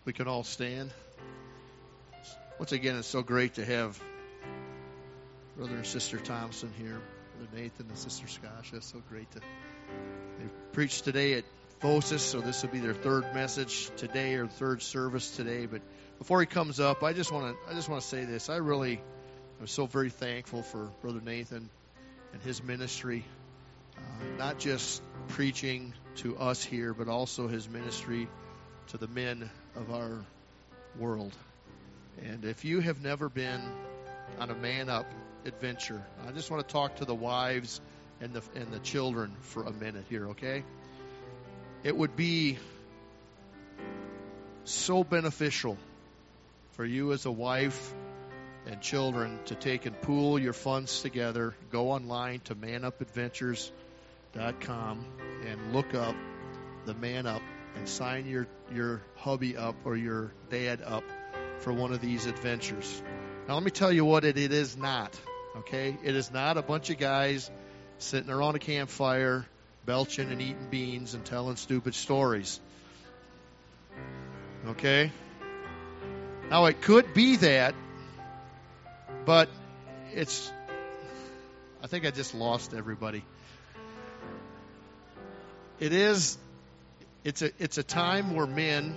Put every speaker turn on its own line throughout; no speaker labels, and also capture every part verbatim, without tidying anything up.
We can all stand. Once again, it's so great to have Brother and Sister Thompson here, Brother Nathan and Sister Skasha. It's so great to they preached today at Phosis, so this will be their third message today or third service today. But before he comes up, I just want to I just want to say this. I really am so very thankful for Brother Nathan and his ministry, uh, not just preaching to us here, but also his ministry to the men of our world. And if you have never been on a Man Up adventure, I just want to talk to the wives and the and the children for a minute here, okay? It would be so beneficial for you as a wife and children to take and pool your funds together, go online to man up adventures dot com and look up the Man Up and sign your, your hubby up or your dad up for one of these adventures. Now, let me tell you what it, it is not, okay? It is not a bunch of guys sitting around a campfire, belching and eating beans and telling stupid stories, okay? Now, it could be that, but it's, I think I just lost everybody. It is, it's a, it's a time where men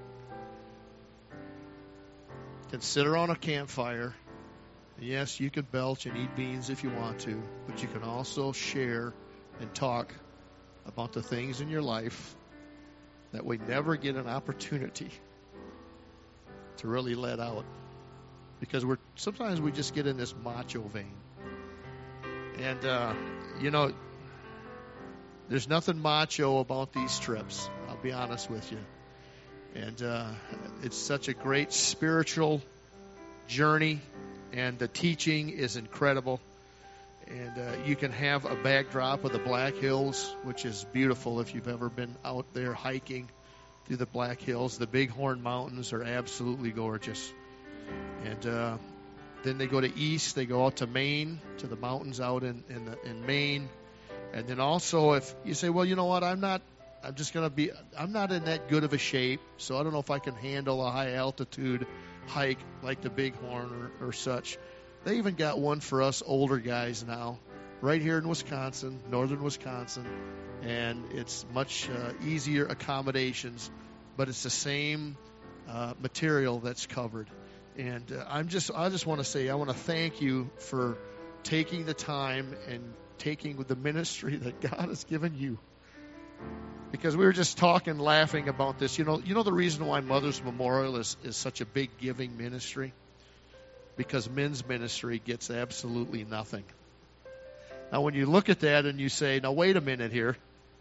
can sit around a campfire. Yes, you can belch and eat beans if you want to, but you can also share and talk about the things in your life that we never get an opportunity to really let out. Because we're sometimes we just get in this macho vein. And, uh, you know, there's nothing macho about these trips. I'll be honest with you. And uh, it's such a great spiritual journey, and the teaching is incredible. And uh, you can have a backdrop of the Black Hills, which is beautiful if you've ever been out there hiking through the Black Hills. The Bighorn Mountains are absolutely gorgeous. And uh, then they go to east. They go out to Maine, to the mountains out in in, the, in Maine. And then also, if you say, well, you know what, I'm not, I'm just going to be, I'm not in that good of a shape, so I don't know if I can handle a high altitude hike like the Bighorn or, or such. They even got one for us older guys now, right here in Wisconsin, northern Wisconsin, and it's much uh, easier accommodations, but it's the same uh, material that's covered. And uh, I'm just, I just want to say, I want to thank you for taking the time and taking with the ministry that God has given you. Because we were just talking, laughing about this. You know, you know the reason why Mother's Memorial is, is such a big giving ministry? Because men's ministry gets absolutely nothing. Now, when you look at that and you say, now, wait a minute here.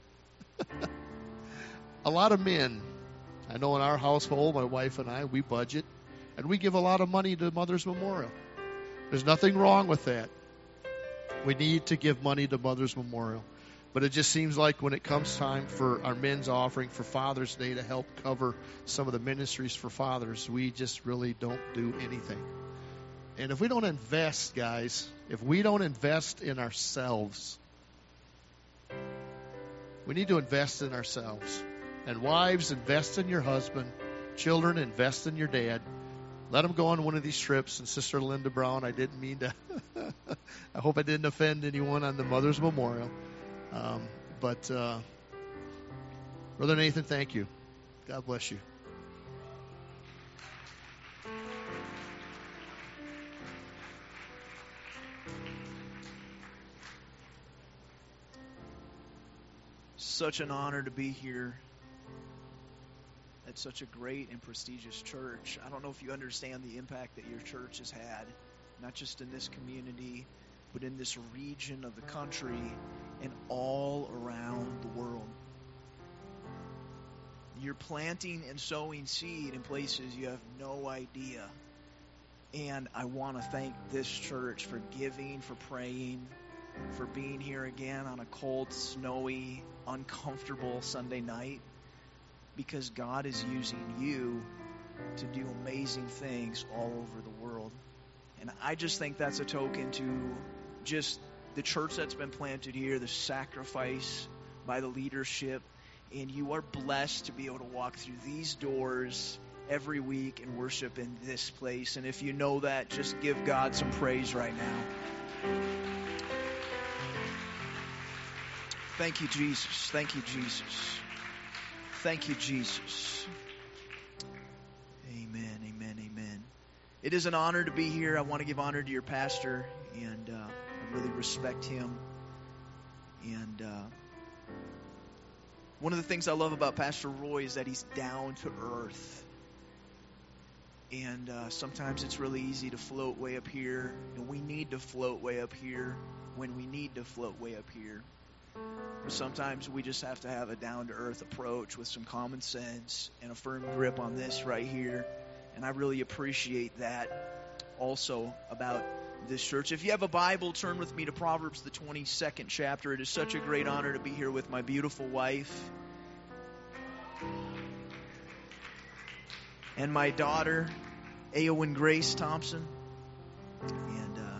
A lot of men, I know in our household, my wife and I, we budget, and we give a lot of money to Mother's Memorial. There's nothing wrong with that. We need to give money to Mother's Memorial. But it just seems like when it comes time for our men's offering for Father's Day to help cover some of the ministries for fathers, we just really don't do anything. And if we don't invest, guys, if we don't invest in ourselves, we need to invest in ourselves. And wives, invest in your husband. Children, invest in your dad. Let them go on one of these trips. And Sister Linda Brown, I didn't mean to, I hope I didn't offend anyone on the Mother's Memorial. Um, but, uh, Brother Nathan, thank you. God bless you.
Such an honor to be here at such a great and prestigious church. I don't know if you understand the impact that your church has had, not just in this community, but in this region of the country and all around the world. You're planting and sowing seed in places you have no idea. And I want to thank this church for giving, for praying, for being here again on a cold, snowy, uncomfortable Sunday night, because God is using you to do amazing things all over the world. And I just think that's a token to just the church that's been planted here, the sacrifice by the leadership, and you are blessed to be able to walk through these doors every week and worship in this place. And if you know that, just give God some praise right now. Thank you, Jesus. Thank you, Jesus. Thank you, Jesus. Amen, amen, amen. It is an honor to be here. I want to give honor to your pastor, and uh, I really respect him. And uh, one of the things I love about Pastor Roy is that he's down to earth. And uh, sometimes it's really easy to float way up here, and we need to float way up here when we need to float way up here. But sometimes we just have to have a down-to-earth approach with some common sense and a firm grip on this right here. And I really appreciate that also about this church. If you have a Bible, turn with me to Proverbs, the twenty-second chapter. It is such a great honor to be here with my beautiful wife and my daughter, Eowyn Grace Thompson. And uh,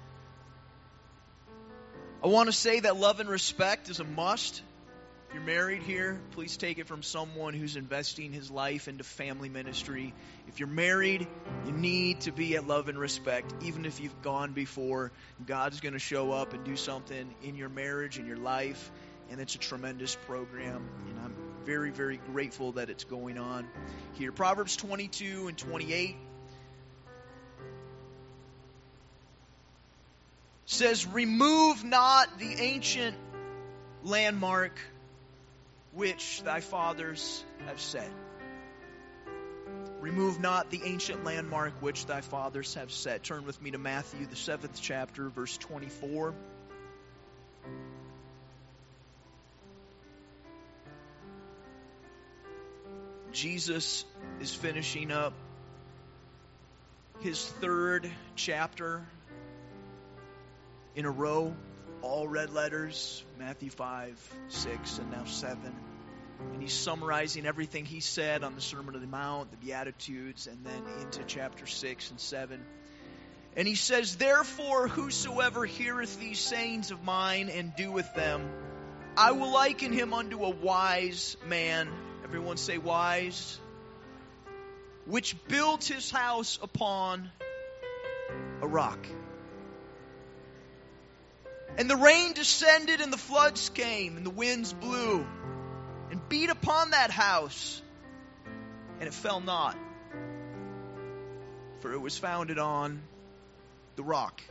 I want to say that love and respect is a must. If you're married here, please take it from someone who's investing his life into family ministry. If you're married, you need to be at love and respect. Even if you've gone before, God's going to show up and do something in your marriage, in your life, and it's a tremendous program. And I'm very, very grateful that it's going on here. Proverbs twenty-two and twenty-eight says, "Remove not the ancient landmark which thy fathers have set." Remove not the ancient landmark which thy fathers have set. Turn with me to Matthew, the seventh chapter, verse twenty-four. Jesus is finishing up his third chapter in a row, all red letters, Matthew five, six, and now seven. And he's summarizing everything he said on the Sermon on the Mount, the Beatitudes, and then into chapter six and seven. And he says, "Therefore, whosoever heareth these sayings of mine and doeth them, I will liken him unto a wise man." Everyone say wise. "Which built his house upon a rock. And the rain descended, and the floods came, and the winds blew, and beat upon that house, and it fell not, for it was founded on the rock.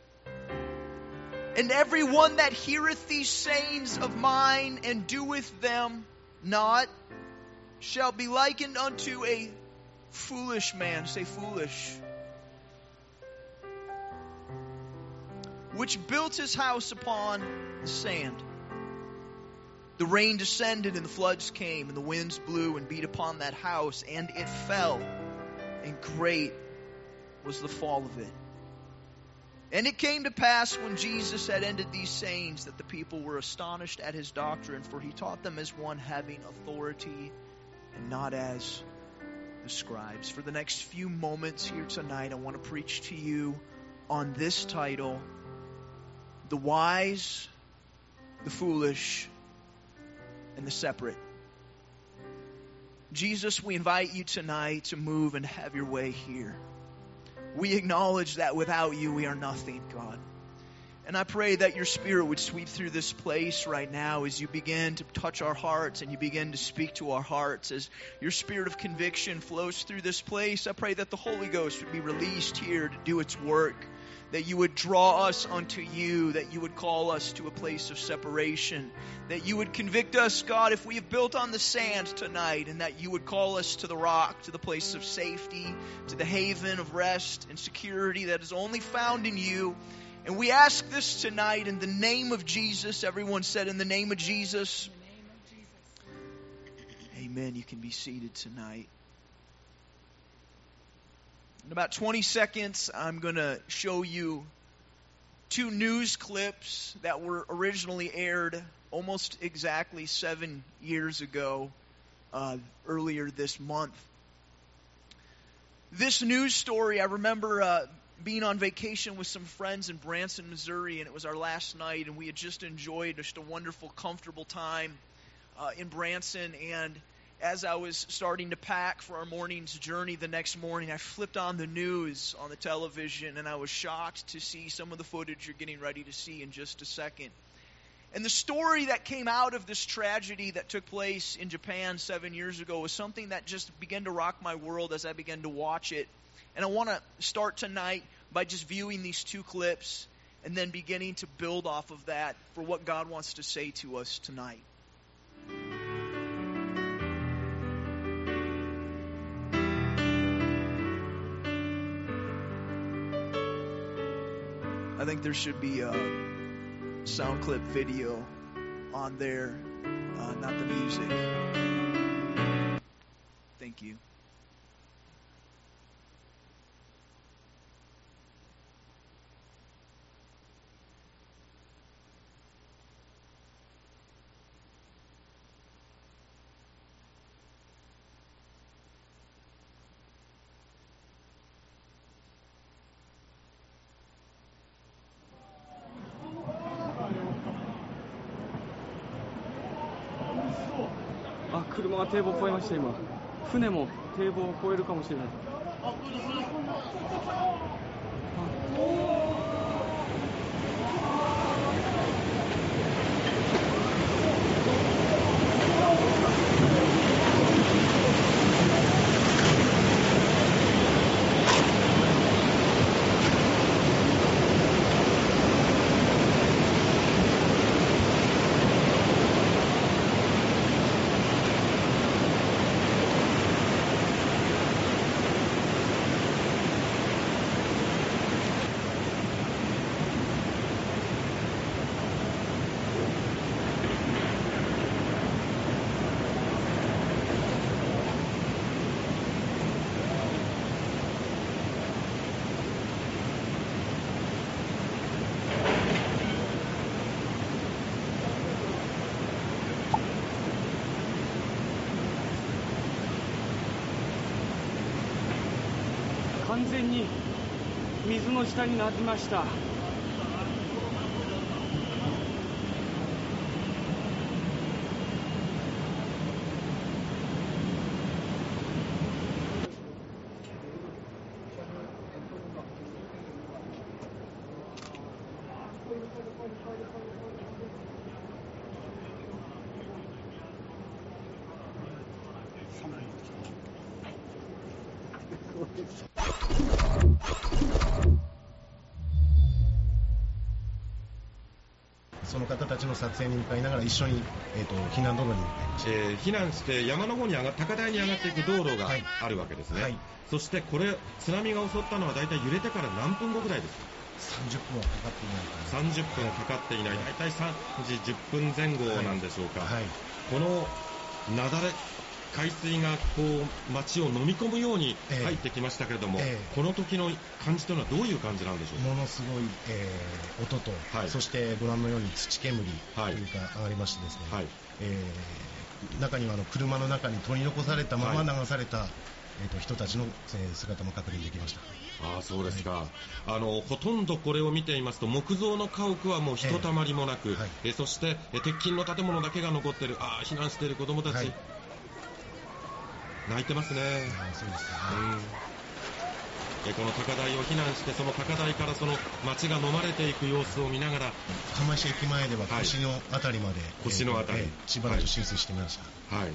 And every one that heareth these sayings of mine, and doeth them not, shall be likened unto a foolish man." Say foolish. "Which built his house upon the sand. The rain descended, and the floods came, and the winds blew and beat upon that house, and it fell, and great was the fall of it. And it came to pass, when Jesus had ended these sayings, that the people were astonished at his doctrine, for he taught them as one having authority, and not as the scribes." For the next few moments here tonight, I want to preach to you on this title: the wise, the foolish, and the separate. Jesus, we invite you tonight to move and have your way here. We acknowledge that without you, we are nothing, God. And I pray that your Spirit would sweep through this place right now as you begin to touch our hearts and you begin to speak to our hearts. As your spirit of conviction flows through this place, I pray that the Holy Ghost would be released here to do its work, that you would draw us unto you, that you would call us to a place of separation, that you would convict us, God, if we have built on the sand tonight, and that you would call us to the rock, to the place of safety, to the haven of rest and security that is only found in you. And we ask this tonight in the name of Jesus. Everyone said, in the name of Jesus.
In the name of Jesus.
Amen. You can be seated tonight. In about twenty seconds, I'm going to show you two news clips that were originally aired almost exactly seven years ago, uh, earlier this month. This news story, I remember uh, being on vacation with some friends in Branson, Missouri, and it was our last night, and we had just enjoyed just a wonderful, comfortable time uh, in Branson, and as I was starting to pack for our morning's journey the next morning, I flipped on the news on the television, and I was shocked to see some of the footage you're getting ready to see in just a second. And the story that came out of this tragedy that took place in Japan seven years ago was something that just began to rock my world as I began to watch it. And I want to start tonight by just viewing these two clips and then beginning to build off of that for what God wants to say to us tonight. I think there should be a sound clip video on there, uh, not the music. Thank you.
あ、車が堤防を越えました。今船も堤防を越えるかもしれない。あ完全に水の下になりました。
その方たちの撮影に向かいながら一緒に、えー、と避難道路に向かいました。
えー、避難して山の方に上が高台に上がっていく道路が
はい
あるわけですね、はい、そしてこれ津波が襲ったのはだいたい揺れてから何分後ぐらいですか？
さんじゅっぷんはかかっていないかな。
さんじゅっぷんかかっていない、だいたいさんじじゅっぷんぜん後なんでしょうか、
はいはい、
この雪崩海水がこう街を飲み込むように入ってきましたけれども、えーえー、この時の感じというのはどういう感じなんでしょうか？
ものすごい、えー、音と、はい、そしてご覧のように土煙というか上がりましてですね、はい、えー、中にはあの車の中に取り残されたまま流された、はい、えー、と人たちの、えー、姿も確認できました。
ああ、そうですか、はい、あのほとんどこれを見ていますと木造の家屋はもうひとたまりもなく、えーはい、えー、そして、えー、鉄筋の建物だけが残っている。ああ、避難している子どもたち、はい、泣いてますね。
あ、そうですね、
うん、この高台を避難してその高台からその街が飲まれていく様子を見ながら
釜石駅前では腰のあたりまで、はい、
腰のあたり、
えーえー、しばらく浸水してみました、
はいはい、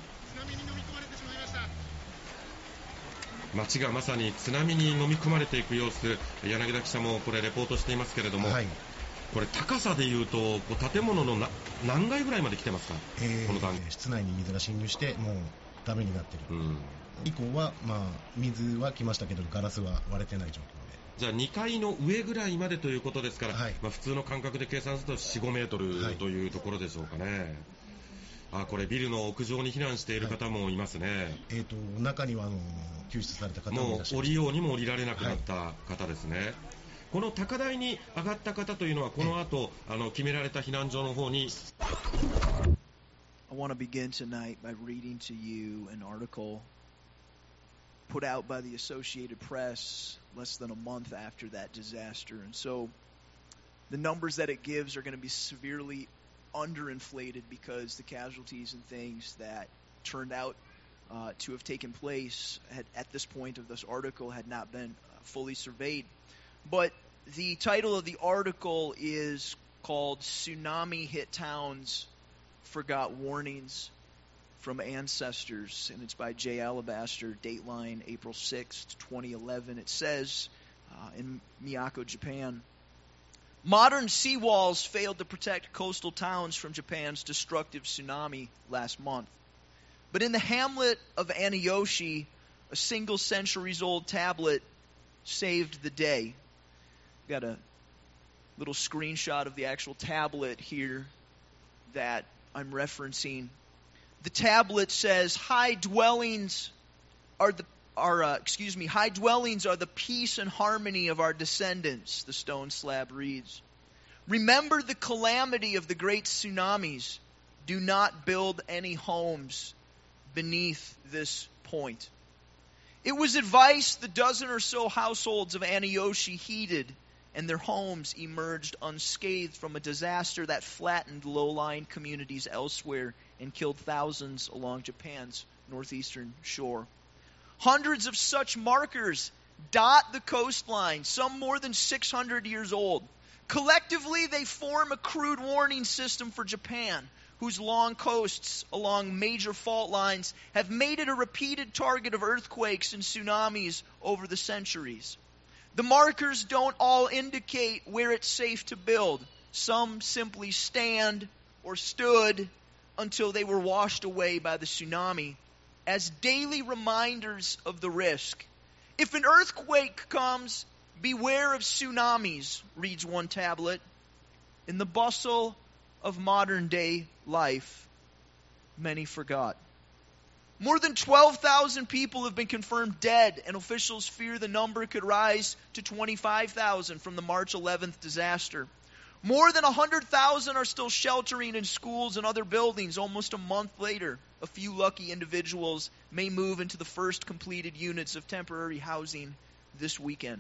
街がまさに津波に飲み込まれていく様子、柳田記者もこれレポートしていますけれども、はい、これ高さでいうとこう建物のな何階ぐらいまで来てますか？
えー、
この段
室内に水が侵入してもうダメになっている、うん、以降は、まあ、水は来ましたけどガラスは割れてない状況で、
じゃあにかいの上ぐらいまでということですから、はい、まあ、普通の感覚で計算すると よん、ごメートル、はい、というところでしょうかね。あ、これビルの屋上に避難している方もいますね、はい、
えー、と中にはあの救出された方もいらっしゃいます。
もう降りようにも降りられなくなった方ですね、はい、この高台に上がった方というのはこの後あの決められた避難所の方に。
I want to begin tonight by reading to you an article put out by the Associated Press less than a month after that disaster. And so the numbers that it gives are going to be severely underinflated because the casualties and things that turned out uh, to have taken place had, at this point of this article had not been uh, fully surveyed. But the title of the article is called Tsunami Hit Towns, Forgot Warnings from Ancestors, and it's by Jay Alabaster, Dateline, April sixth, twenty eleven. It says uh, in Miyako, Japan, modern seawalls failed to protect coastal towns from Japan's destructive tsunami last month. But in the hamlet of Aniyoshi, a single centuries-old tablet saved the day. Got a little screenshot of the actual tablet here that I'm referencing. The tablet says, "High dwellings are the are uh, excuse me, high dwellings are the peace and harmony of our descendants." The stone slab reads, "Remember the calamity of the great tsunamis. Do not build any homes beneath this point." It was advice the dozen or so households of Aniyoshi heeded, and their homes emerged unscathed from a disaster that flattened low-lying communities elsewhere and killed thousands along Japan's northeastern shore. Hundreds of such markers dot the coastline, some more than six hundred years old. Collectively, they form a crude warning system for Japan, whose long coasts along major fault lines have made it a repeated target of earthquakes and tsunamis over the centuries. The markers don't all indicate where it's safe to build. Some simply stand or stood until they were washed away by the tsunami as daily reminders of the risk. If an earthquake comes, beware of tsunamis, reads one tablet. In the bustle of modern-day life, many forgot. More than twelve thousand people have been confirmed dead, and officials fear the number could rise to twenty-five thousand from the March eleventh disaster. More than one hundred thousand are still sheltering in schools and other buildings almost a month later. A few lucky individuals may move into the first completed units of temporary housing this weekend.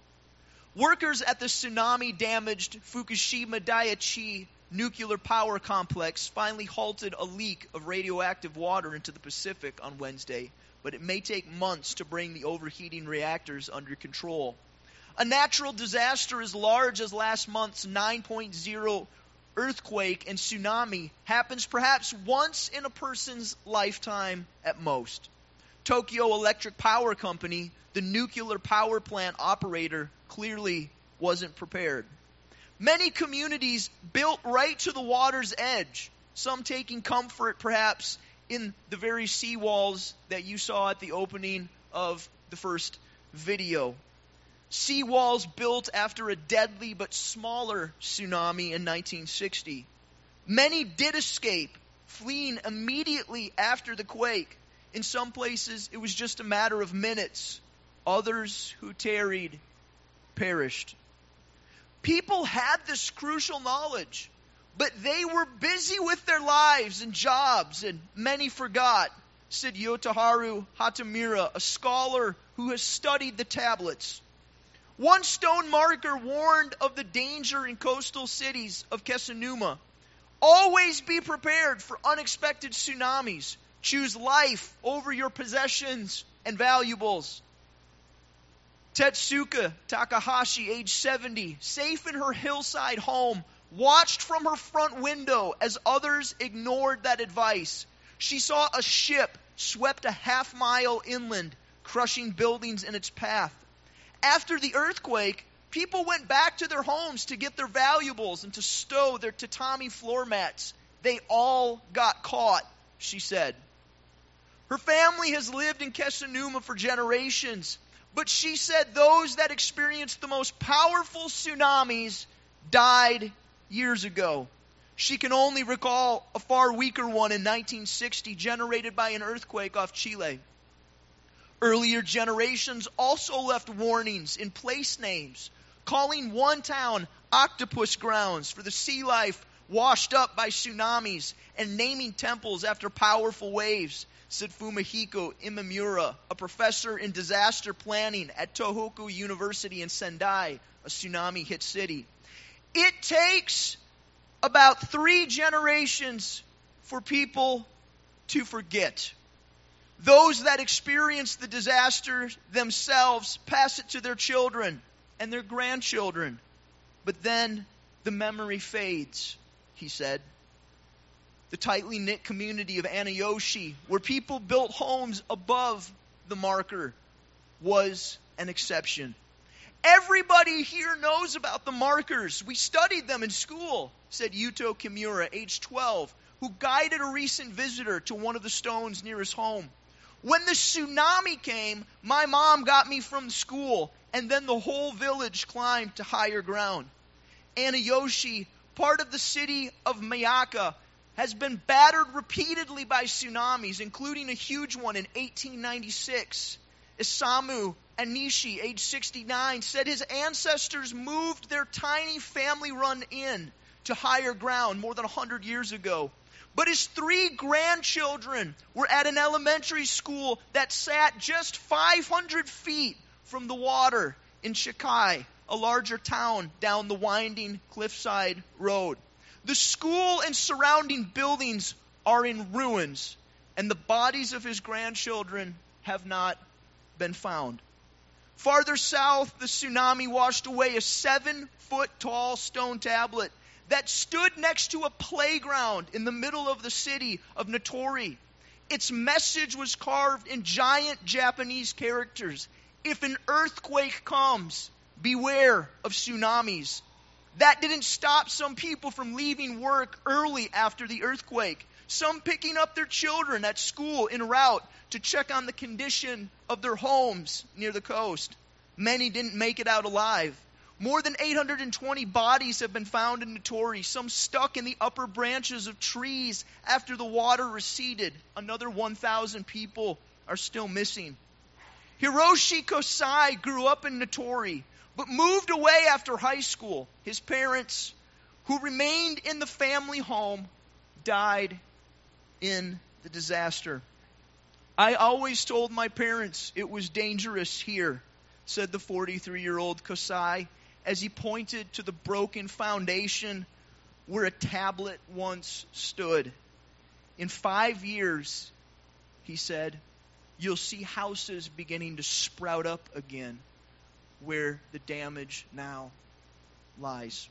Workers at the tsunami-damaged Fukushima Daiichi nuclear power complex finally halted a leak of radioactive water into the Pacific on Wednesday, but it may take months to bring the overheating reactors under control. A natural disaster as large as last month's nine point oh earthquake and tsunami happens perhaps once in a person's lifetime at most. Tokyo Electric Power Company, the nuclear power plant operator, clearly wasn't prepared. Many communities built right to the water's edge, some taking comfort perhaps in the very seawalls that you saw at the opening of the first video. Seawalls built after a deadly but smaller tsunami in nineteen sixty. Many did escape, fleeing immediately after the quake. In some places, it was just a matter of minutes. Others who tarried perished. People had this crucial knowledge, but they were busy with their lives and jobs, and many forgot, said Yotaharu Hatamura, a scholar who has studied the tablets. One stone marker warned of the danger in coastal cities of Kesennuma. Always be prepared for unexpected tsunamis. Choose life over your possessions and valuables. Tetsuka Takahashi, age seventy, safe in her hillside home, watched from her front window as others ignored that advice. She saw a ship swept a half mile inland, crushing buildings in its path. After the earthquake, people went back to their homes to get their valuables and to stow their tatami floor mats. They all got caught, she said. Her family has lived in Kesennuma for generations, but she said those that experienced the most powerful tsunamis died years ago. She can only recall a far weaker one in nineteen sixty, generated by an earthquake off Chile. Earlier generations also left warnings in place names, calling one town Octopus Grounds for the sea life washed up by tsunamis, and naming temples after powerful waves, said Fumihiko Imamura, a professor in disaster planning at Tohoku University in Sendai, a tsunami-hit city. It takes about three generations for people to forget. Those that experience the disaster themselves pass it to their children and their grandchildren. But then the memory fades, he said. The tightly knit community of Anayoshi, where people built homes above the marker, was an exception. Everybody here knows about the markers. We studied them in school, said Yuto Kimura, age twelve, who guided a recent visitor to one of the stones near his home. When the tsunami came, my mom got me from school, and then the whole village climbed to higher ground. Anayoshi, part of the city of Miyaka, has been battered repeatedly by tsunamis, including a huge one in eighteen ninety-six. Isamu Anishi, age sixty-nine, said his ancestors moved their tiny family-run inn to higher ground more than one hundred years ago. But his three grandchildren were at an elementary school that sat just five hundred feet from the water in Shikai, a larger town down the winding cliffside road. The school and surrounding buildings are in ruins, and the bodies of his grandchildren have not been found. Farther south, the tsunami washed away a seven-foot-tall stone tablet that stood next to a playground in the middle of the city of Notori. Its message was carved in giant Japanese characters. If an earthquake comes, beware of tsunamis. That didn't stop some people from leaving work early after the earthquake. Some picking up their children at school en route to check on the condition of their homes near the coast. Many didn't make it out alive. More than eight hundred twenty bodies have been found in Notori, some stuck in the upper branches of trees after the water receded. Another one thousand people are still missing. Hiroshi Kosai grew up in Notori, but moved away after high school. His parents, who remained in the family home, died in the disaster. I always told my parents it was dangerous here, said the forty-three-year-old Kosai, as he pointed to the broken foundation where a tablet once stood. In five years, he said, you'll see houses beginning to sprout up again where the damage now lies.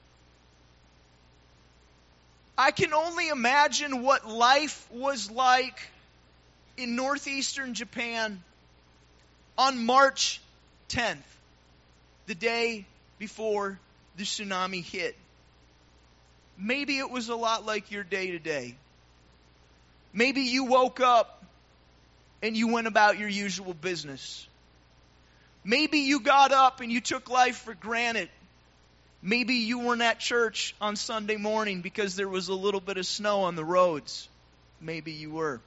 I can only imagine what life was like in northeastern Japan on March tenth, the day before the tsunami hit. Maybe it was a lot like your day today. Maybe you woke up and you went about your usual business. Maybe you got up and you took life for granted. Maybe you weren't at church on Sunday morning because there was a little bit of snow on the roads. Maybe you were.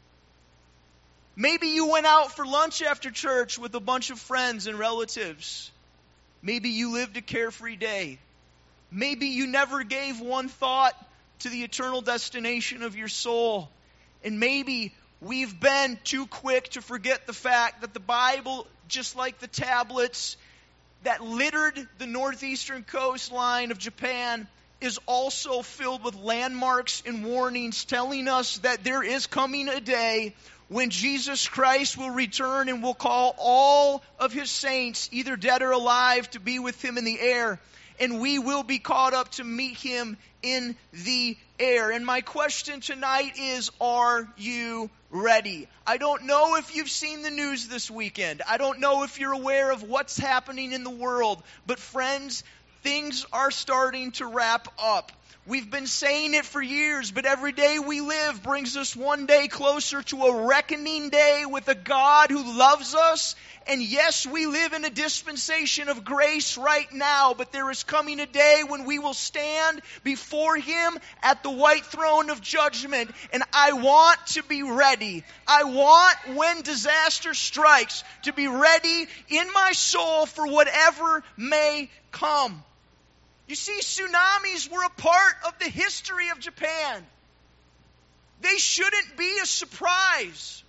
Maybe you went out for lunch after church with a bunch of friends and relatives. Maybe you lived a carefree day. Maybe you never gave one thought to the eternal destination of your soul. And maybe we've been too quick to forget the fact that the Bible, just like the tablets that littered the northeastern coastline of Japan, is also filled with landmarks and warnings telling us that there is coming a day when Jesus Christ will return and will call all of his saints, either dead or alive, to be with him in the air. And we will be caught up to meet him in the air. And my question tonight is, are you ready? I don't know if you've seen the news this weekend. I don't know if you're aware of what's happening in the world. But friends, things are starting to wrap up. We've been saying it for years, but every day we live brings us one day closer to a reckoning day with a God who loves us. And yes, we live in a dispensation of grace right now, but there is coming a day when we will stand before him at the white throne of judgment. And I want to be ready. I want, when disaster strikes, to be ready in my soul for whatever may come. You see, tsunamis were a part of the history of Japan. They shouldn't be a surprise.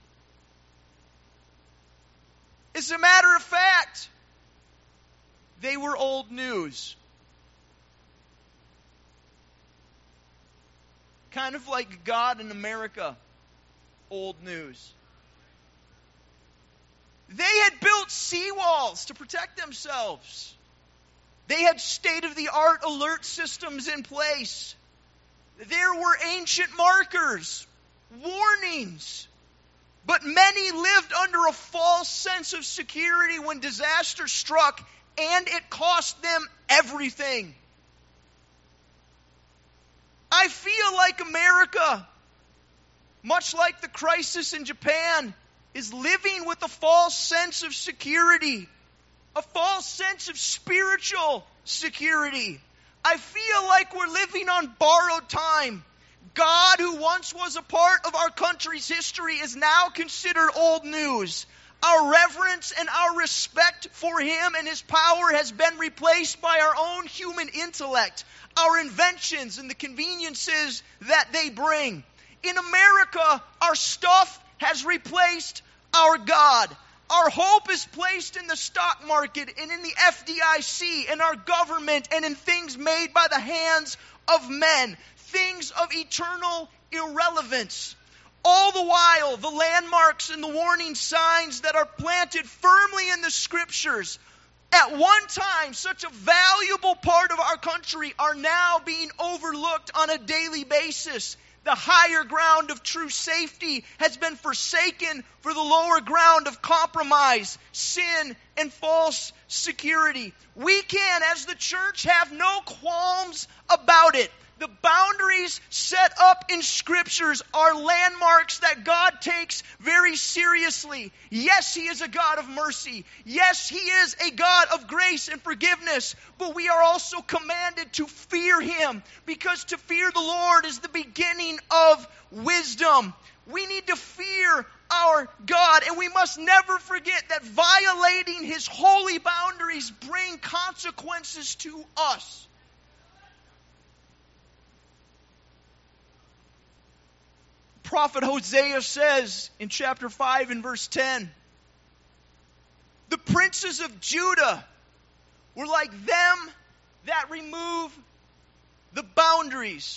As a matter of fact, they were old news. Kind of like God in America, old news. They had built seawalls to protect themselves. They had state-of-the-art alert systems in place. There were ancient markers, warnings. But many lived under a false sense of security when disaster struck, and it cost them everything. I feel like America, much like the crisis in Japan, is living with a false sense of security, a false sense of spiritual security. I feel like we're living on borrowed time. God, who once was a part of our country's history, is now considered old news. Our reverence and our respect for Him and His power has been replaced by our own human intellect, our inventions and the conveniences that they bring. In America, our stuff has replaced our God. Our hope is placed in the stock market and in the F D I C and our government and in things made by the hands of men, things of eternal irrelevance. All the while, the landmarks and the warning signs that are planted firmly in the Scriptures, at one time such a valuable part of our country, are now being overlooked on a daily basis. The higher ground of true safety has been forsaken for the lower ground of compromise, sin, and false security. We can, as the church, have no qualms about it. The boundaries set up in Scriptures are landmarks that God takes very seriously. Yes, He is a God of mercy. Yes, He is a God of grace and forgiveness. But we are also commanded to fear Him, because to fear the Lord is the beginning of wisdom. We need to fear our God, and we must never forget that violating His holy boundaries bring consequences to us. Prophet Hosea says in chapter five and verse ten, the princes of Judah were like them that remove the boundaries.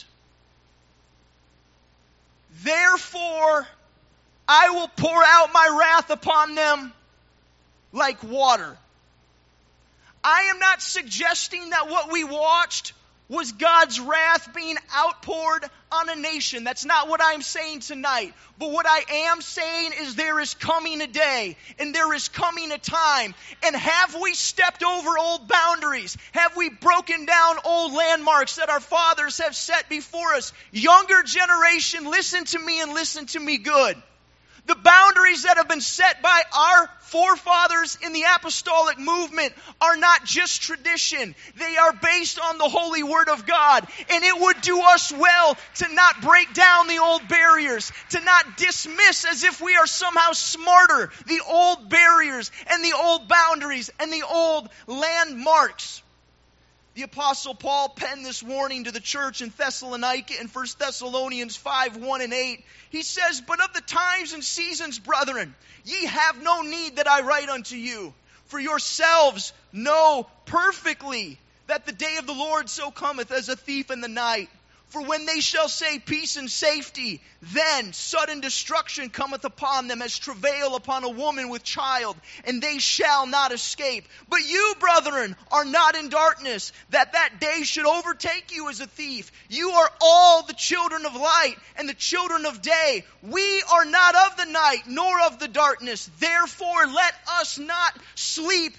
Therefore, I will pour out my wrath upon them like water. I am not suggesting that what we watched was God's wrath being outpoured on a nation. That's not what I'm saying tonight. But what I am saying is there is coming a day, and there is coming a time. And have we stepped over old boundaries? Have we broken down old landmarks that our fathers have set before us? Younger generation, listen to me and listen to me good. The boundaries that have been set by our forefathers in the apostolic movement are not just tradition. They are based on the holy word of God. And it would do us well to not break down the old barriers, to not dismiss as if we are somehow smarter the old barriers and the old boundaries and the old landmarks. The Apostle Paul penned this warning to the church in Thessalonica in First Thessalonians five, one and eight. He says, but of the times and seasons, brethren, ye have no need that I write unto you. For yourselves know perfectly that the day of the Lord so cometh as a thief in the night. For when they shall say peace and safety, then sudden destruction cometh upon them as travail upon a woman with child, and they shall not escape. But you, brethren, are not in darkness, that that day should overtake you as a thief. You are all the children of light and the children of day. We are not of the night, nor of the darkness. Therefore, let us not sleep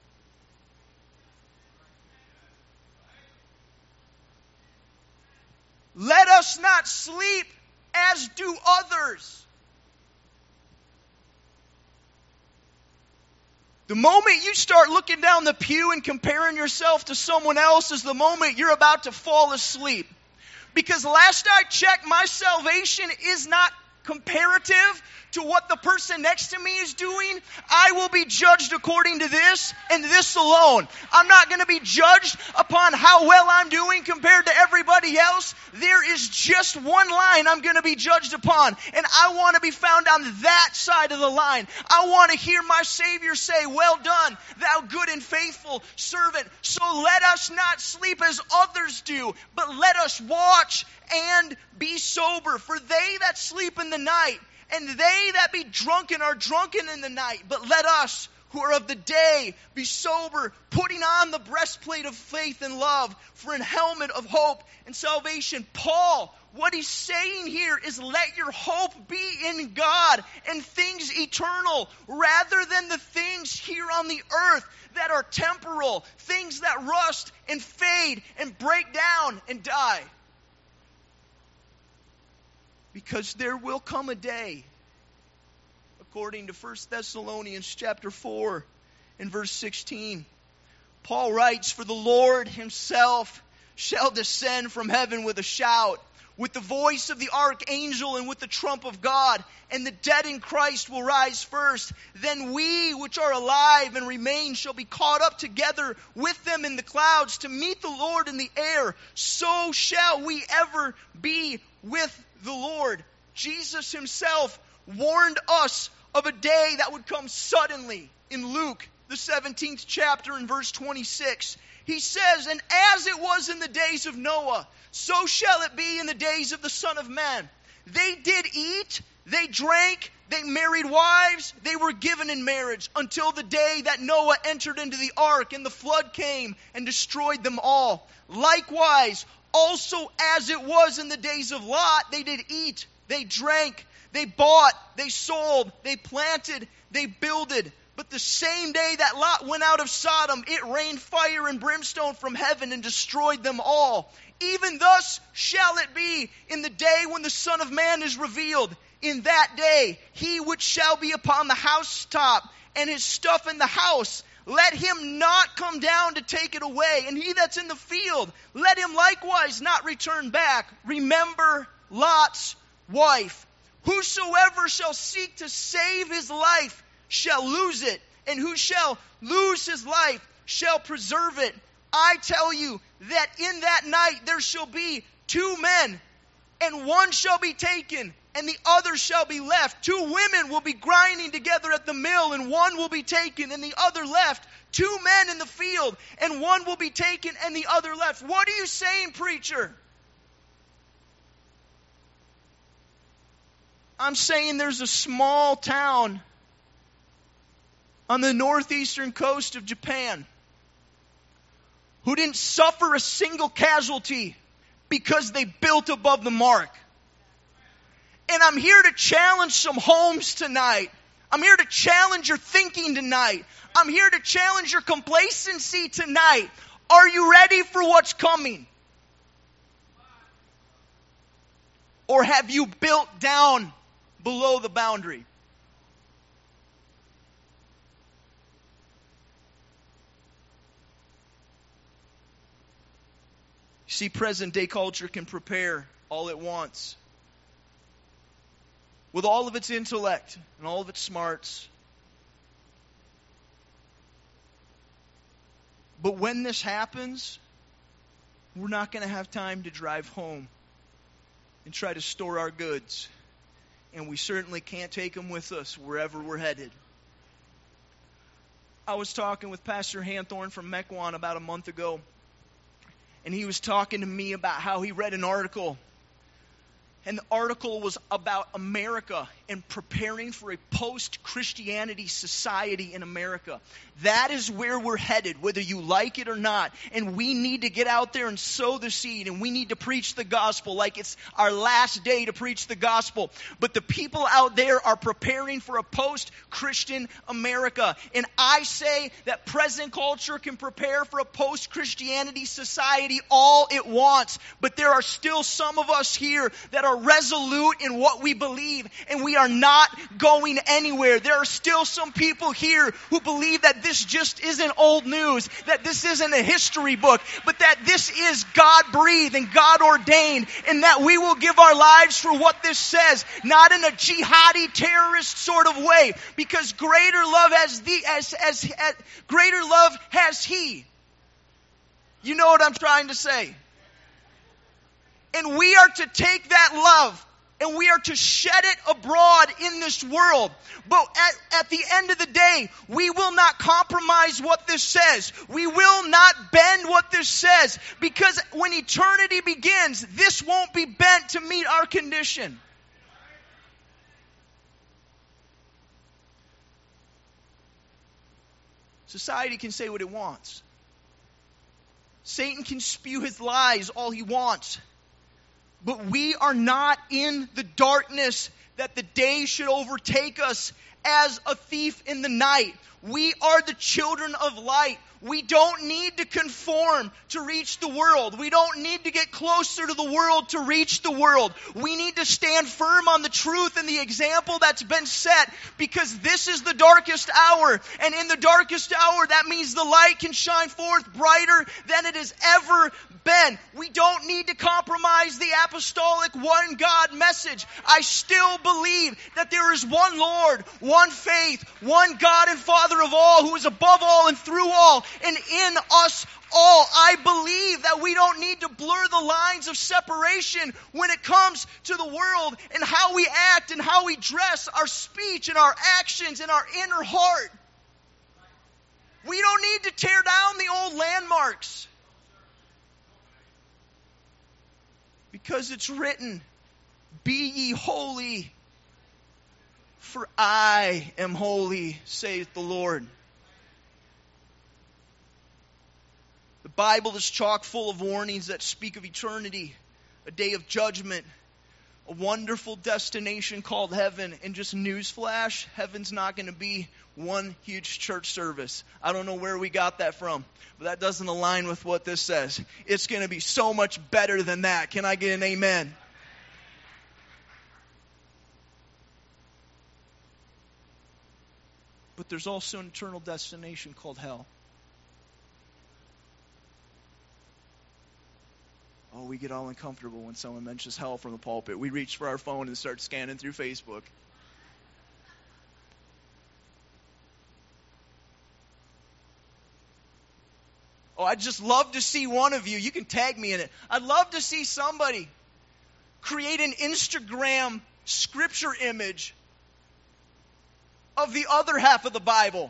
Let us not sleep as do others. The moment you start looking down the pew and comparing yourself to someone else is the moment you're about to fall asleep. Because last I checked, my salvation is not comparative to what the person next to me is doing. I will be judged according to this and this alone. I'm not going to be judged upon how well I'm doing compared to everybody else. There is just one line I'm going to be judged upon, and I want to be found on that side of the line. I want to hear my Savior say, well done, thou good and faithful servant. So let us not sleep as others do, but let us watch and be sober. For they that sleep in the night And they that be drunken are drunken in the night. But let us, who are of the day, be sober, putting on the breastplate of faith and love, for an helmet of hope and salvation. Paul, what he's saying here is let your hope be in God and things eternal, rather than the things here on the earth that are temporal, things that rust and fade and break down and die. Because there will come a day, according to First Thessalonians chapter four and verse sixteen. Paul writes, "For the Lord himself shall descend from heaven with a shout, with the voice of the archangel and with the trump of God, and the dead in Christ will rise first. Then we which are alive and remain shall be caught up together with them in the clouds to meet the Lord in the air. So shall we ever be with the Lord." Jesus himself warned us of a day that would come suddenly in Luke, the seventeenth chapter, in verse twenty-six. He says, "And as it was in the days of Noah, so shall it be in the days of the Son of Man. They did eat, they drank, they married wives, they were given in marriage, until the day that Noah entered into the ark, and the flood came and destroyed them all. Likewise, also as it was in the days of Lot, they did eat, they drank, they bought, they sold, they planted, they builded. But the same day that Lot went out of Sodom, it rained fire and brimstone from heaven and destroyed them all. Even thus shall it be in the day when the Son of Man is revealed. In that day, he which shall be upon the housetop and his stuff in the house, let him not come down to take it away. And he that's in the field, let him likewise not return back. Remember Lot's wife. Whosoever shall seek to save his life shall lose it, and who shall lose his life shall preserve it. I tell you that in that night there shall be two men, and one shall be taken, and the other shall be left. Two women will be grinding together at the mill, and one will be taken, and the other left. Two men in the field, and one will be taken, and the other left." What are you saying, preacher? I'm saying there's a small town on the northeastern coast of Japan who didn't suffer a single casualty because they built above the mark. And I'm here to challenge some homes tonight. I'm here to challenge your thinking tonight. I'm here to challenge your complacency tonight. Are you ready for what's coming? Or have you built down below the boundary? See, present day culture can prepare all it wants, with all of its intellect and all of its smarts. But when this happens, we're not going to have time to drive home and try to store our goods. And we certainly can't take them with us wherever we're headed. I was talking with Pastor Hanthorne from Mequon about a month ago. And he was talking to me about how he read an article. And the article was about America and preparing for a post-Christianity society in America. That is where we're headed, whether you like it or not. And we need to get out there and sow the seed. And we need to preach the gospel like it's our last day to preach the gospel. But the people out there are preparing for a post-Christian America. And I say that present culture can prepare for a post-Christianity society all it wants. But there are still some of us here that are resolute in what we believe, and we are not going anywhere. There are still some people here who believe that this just isn't old news, that this isn't a history book, but that this is God-breathed and God-ordained, and that we will give our lives for what this says, not in a jihadi terrorist sort of way, because greater love has the as as, as greater love has He. You know what I'm trying to say? And we are to take that love and we are to shed it abroad in this world. But at, at the end of the day, we will not compromise what this says. We will not bend what this says. Because when eternity begins, this won't be bent to meet our condition. Society can say what it wants. Satan can spew his lies all he wants. But we are not in the darkness that the day should overtake us as a thief in the night. We are the children of light. We don't need to conform to reach the world. We don't need to get closer to the world to reach the world. We need to stand firm on the truth and the example that's been set, because this is the darkest hour. And in the darkest hour, that means the light can shine forth brighter than it has ever been. We don't need to compromise the apostolic one God message. I still believe that there is one Lord, one faith, one God and Father of all, who is above all and through all and in us all. I believe that we don't need to blur the lines of separation when it comes to the world and how we act and how we dress, our speech and our actions and our inner heart. We don't need to tear down the old landmarks, because it's written, "Be ye holy, for I am holy, saith the Lord." The Bible is chock full of warnings that speak of eternity, a day of judgment, a wonderful destination called heaven. And just newsflash, heaven's not going to be one huge church service. I don't know where we got that from, but that doesn't align with what this says. It's going to be so much better than that. Can I get an amen? But there's also an eternal destination called hell. Oh, we get all uncomfortable when someone mentions hell from the pulpit. We reach for our phone and start scanning through Facebook. Oh, I'd just love to see one of you. You can tag me in it. I'd love to see somebody create an Instagram scripture image of the other half of the Bible.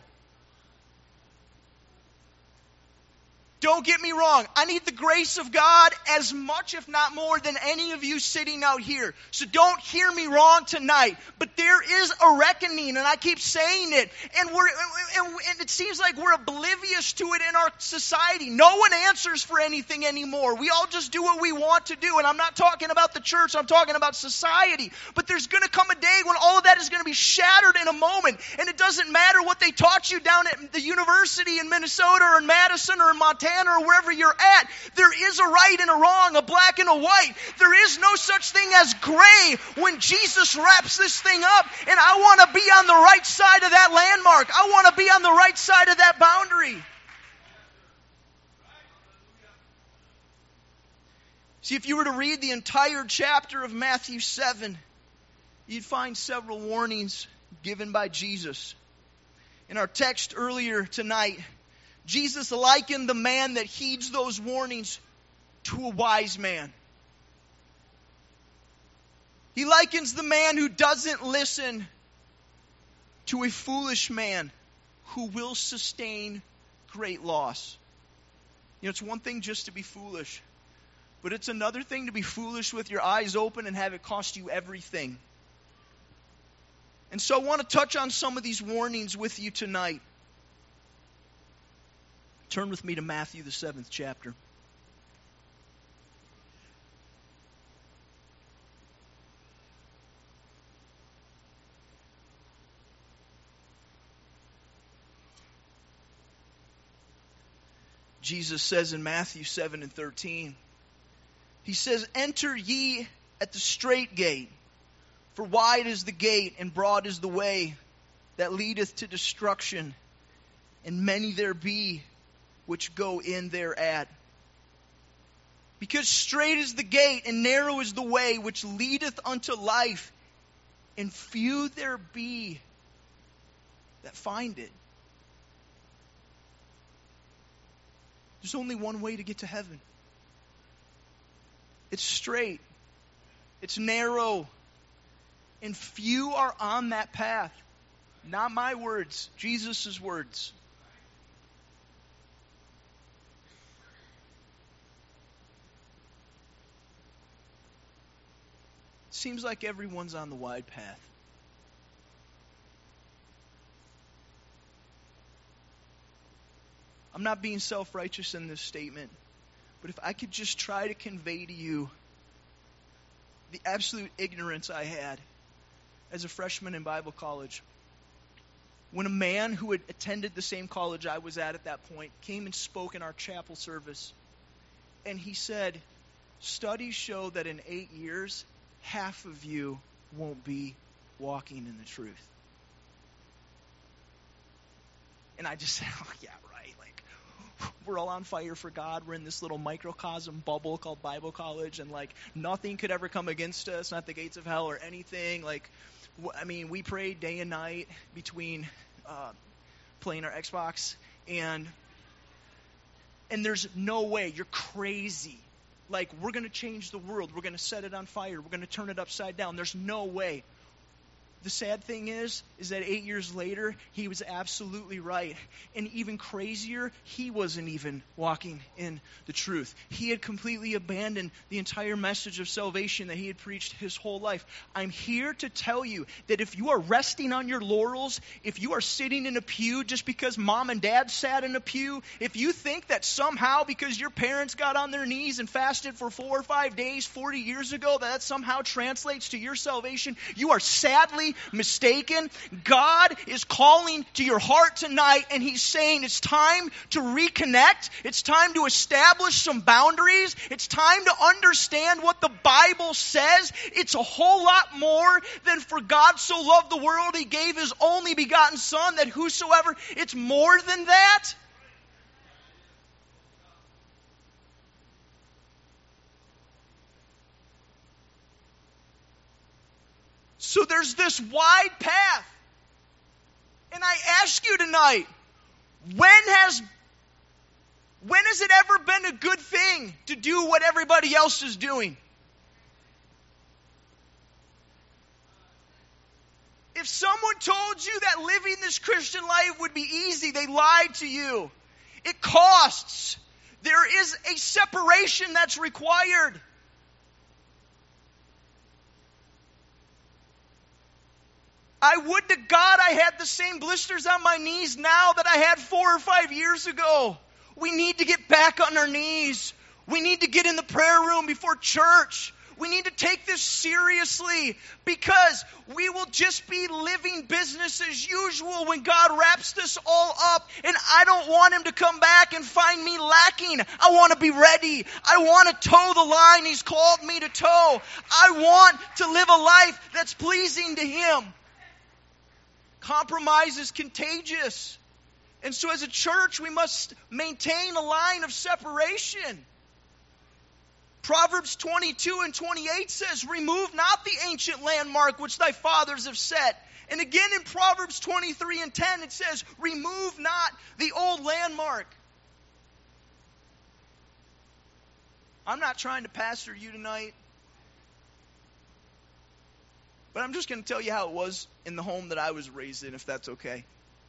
Don't get me wrong. I need the grace of God as much, if not more, than any of you sitting out here. So don't hear me wrong tonight. But there is a reckoning, and I keep saying it. And we're and, and it seems like we're oblivious to it in our society. No one answers for anything anymore. We all just do what we want to do. And I'm not talking about the church. I'm talking about society. But there's going to come a day when all of that is going to be shattered in a moment. And it doesn't matter what they taught you down at the university in Minnesota or in Madison or in Montana or wherever you're at. There is a right and a wrong, a black and a white. There is no such thing as gray when Jesus wraps this thing up. And I want to be on the right side of that landmark. I want to be on the right side of that boundary. See, if you were to read the entire chapter of Matthew seven, you'd find several warnings given by Jesus. In our text earlier tonight, Jesus likened the man that heeds those warnings to a wise man. He likens the man who doesn't listen to a foolish man who will sustain great loss. You know, it's one thing just to be foolish, but it's another thing to be foolish with your eyes open and have it cost you everything. And so I want to touch on some of these warnings with you tonight. Turn with me to Matthew, the seventh chapter. Jesus says in Matthew seven and thirteen, He says, "Enter ye at the strait gate, for wide is the gate and broad is the way that leadeth to destruction, and many there be which go in thereat. Because strait is the gate, and narrow is the way which leadeth unto life, and few there be that find it." There's only one way to get to heaven. It's straight. It's narrow. And few are on that path. Not my words, Jesus' words. Seems like everyone's on the wide path. . I'm not being self-righteous in this statement, but if I could just try to convey to you the absolute ignorance I had as a freshman in Bible college, when a man who had attended the same college I was at at that point came and spoke in our chapel service, and he said, studies show that in eight years, half of you won't be walking in the truth. And I just said, oh, yeah, right. Like, we're all on fire for God. We're in this little microcosm bubble called Bible college, and, like, nothing could ever come against us, not the gates of hell or anything. Like, I mean, we prayed day and night between uh, playing our Xbox, and and there's no way. You're crazy. Like, we're going to change the world. We're going to set it on fire. We're going to turn it upside down. There's no way. The sad thing is, is that eight years later, he was absolutely right. And even crazier, he wasn't even walking in the truth. He had completely abandoned the entire message of salvation that he had preached his whole life. I'm here to tell you that if you are resting on your laurels, if you are sitting in a pew just because mom and dad sat in a pew, if you think that somehow because your parents got on their knees and fasted for four or five days forty years ago, that, that somehow translates to your salvation, you are sadly mistaken. God is calling to your heart tonight, and he's saying it's time to reconnect. It's time to establish some boundaries. It's time to understand what the Bible says. It's a whole lot more than for God so loved the world he gave his only begotten Son, that whosoever, it's more than that. So there's this wide path. And I ask you tonight, when has, when has it ever been a good thing to do what everybody else is doing? If someone told you that living this Christian life would be easy, they lied to you. It costs. There is a separation that's required. I would to God I had the same blisters on my knees now that I had four or five years ago. We need to get back on our knees. We need to get in the prayer room before church. We need to take this seriously, because we will just be living business as usual when God wraps this all up. And I don't want him to come back and find me lacking. I want to be ready. I want to toe the line he's called me to toe. I want to live a life that's pleasing to him. Compromise is contagious. And so as a church, we must maintain a line of separation. Proverbs twenty-two and twenty-eight says, remove not the ancient landmark which thy fathers have set. And again in Proverbs twenty-three and ten, it says, remove not the old landmark. I'm not trying to pastor you tonight, but I'm just going to tell you how it was in the home that I was raised in, if that's okay.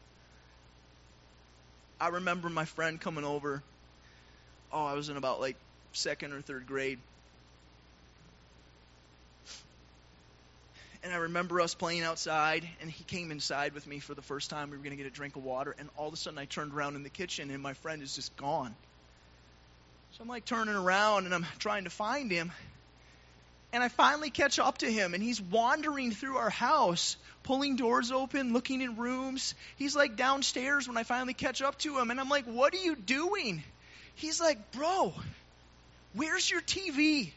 I remember my friend coming over. Oh, I was in about like second or third grade. And I remember us playing outside, and he came inside with me for the first time. We were going to get a drink of water, and all of a sudden I turned around in the kitchen, and my friend is just gone. So I'm like turning around, and I'm trying to find him. And I finally catch up to him, and he's wandering through our house, pulling doors open, looking in rooms. He's like downstairs when I finally catch up to him, and I'm like, what are you doing? He's like, bro, where's your T V?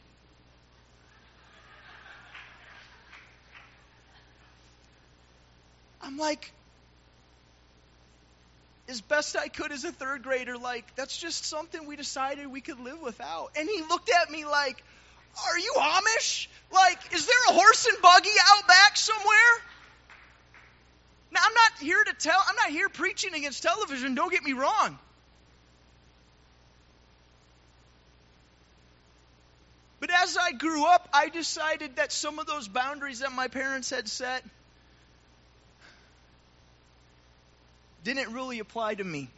I'm like, as best I could as a third grader, like, that's just something we decided we could live without. And he looked at me like, are you Amish? Like, is there a horse and buggy out back somewhere? Now, I'm not here to tell, I'm not here preaching against television, don't get me wrong. But as I grew up, I decided that some of those boundaries that my parents had set didn't really apply to me.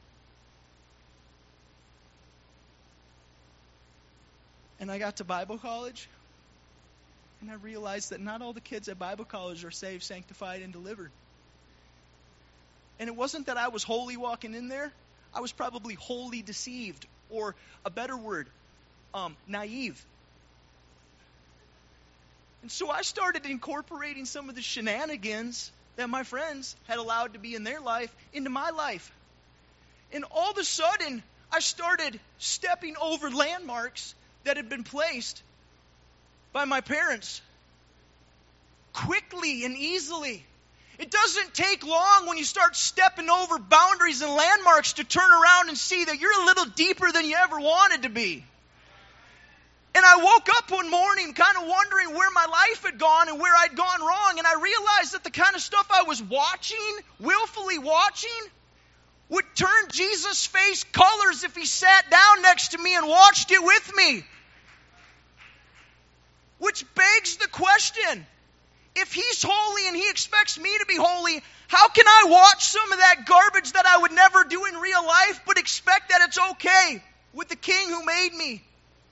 And I got to Bible college, and I realized that not all the kids at Bible college are saved, sanctified, and delivered. And it wasn't that I was holy walking in there. I was probably wholly deceived, or a better word, um, naive. And so I started incorporating some of the shenanigans that my friends had allowed to be in their life into my life. And all of a sudden, I started stepping over landmarks that had been placed by my parents quickly and easily. It doesn't take long when you start stepping over boundaries and landmarks to turn around and see that you're a little deeper than you ever wanted to be. And I woke up one morning kind of wondering where my life had gone and where I'd gone wrong. And I realized that the kind of stuff I was watching, willfully watching, would turn Jesus' face colors if he sat down next to me and watched it with me. Which begs the question, if he's holy and he expects me to be holy, how can I watch some of that garbage that I would never do in real life but expect that it's okay with the King who made me?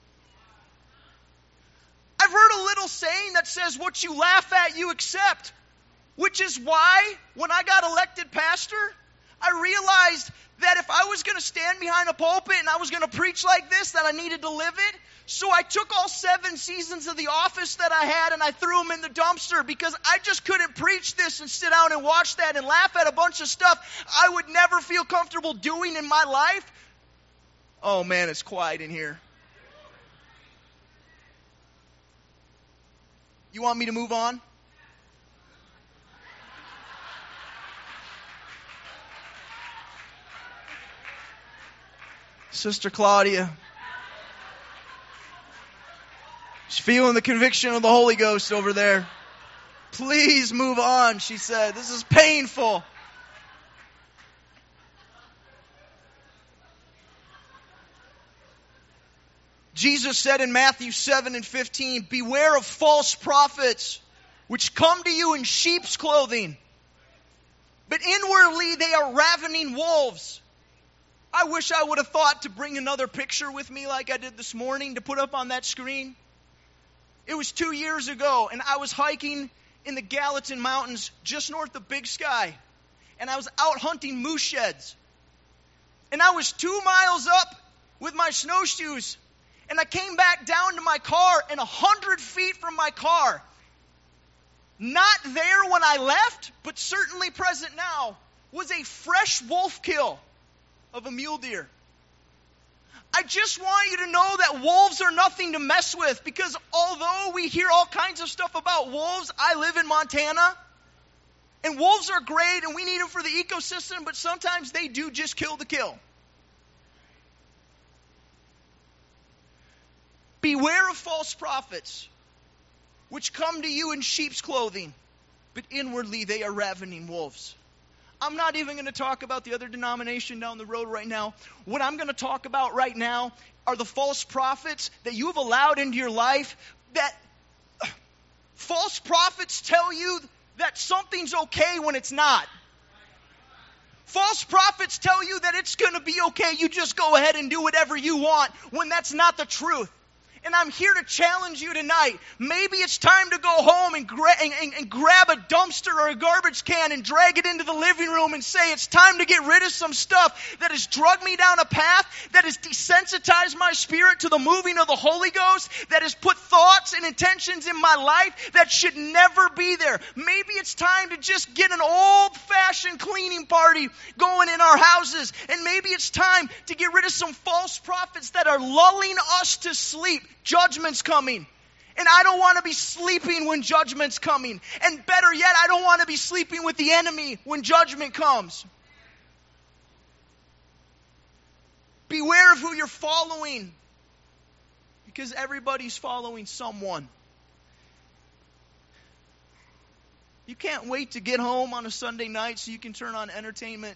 I've heard a little saying that says, what you laugh at, you accept. Which is why, when I got elected pastor, I realized that if I was going to stand behind a pulpit and I was going to preach like this, that I needed to live it. So I took all seven seasons of The Office that I had and I threw them in the dumpster because I just couldn't preach this and sit down and watch that and laugh at a bunch of stuff I would never feel comfortable doing in my life. Oh man, it's quiet in here. You want me to move on? Sister Claudia. She's feeling the conviction of the Holy Ghost over there. Please move on, she said. This is painful. Jesus said in Matthew seven and fifteen, beware of false prophets, which come to you in sheep's clothing, but inwardly they are ravening wolves. I wish I would have thought to bring another picture with me like I did this morning to put up on that screen. It was two years ago, and I was hiking in the Gallatin Mountains just north of Big Sky, and I was out hunting moose sheds. And I was two miles up with my snowshoes, and I came back down to my car, and a hundred feet from my car, not there when I left, but certainly present now, was a fresh wolf kill of a mule deer. I just want you to know that wolves are nothing to mess with, because although we hear all kinds of stuff about wolves, I live in Montana, and wolves are great, and we need them for the ecosystem, but sometimes they do just kill to kill. Beware of false prophets, which come to you in sheep's clothing, but inwardly they are ravening wolves. I'm not even going to talk about the other denomination down the road right now. What I'm going to talk about right now are the false prophets that you have allowed into your life. That uh, false prophets tell you that something's okay when it's not. False prophets tell you that it's going to be okay. You just go ahead and do whatever you want when that's not the truth. And I'm here to challenge you tonight. Maybe it's time to go home and, gra- and, and, and grab a dumpster or a garbage can and drag it into the living room and say it's time to get rid of some stuff that has drugged me down a path, that has desensitized my spirit to the moving of the Holy Ghost, that has put thoughts and intentions in my life that should never be there. Maybe it's time to just get an old-fashioned cleaning party going in our houses. And maybe it's time to get rid of some false prophets that are lulling us to sleep. Judgment's coming. And I don't want to be sleeping when judgment's coming. And better yet, I don't want to be sleeping with the enemy when judgment comes. Beware of who you're following, because everybody's following someone. You can't wait to get home on a Sunday night so you can turn on entertainment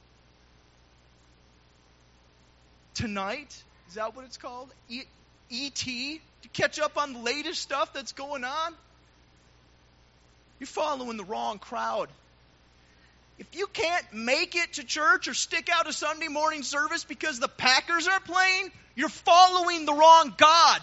tonight. Is that what it's called? E- E T to catch up on the latest stuff that's going on? You're following the wrong crowd. If you can't make it to church or stick out a Sunday morning service because the Packers are playing, you're following the wrong God.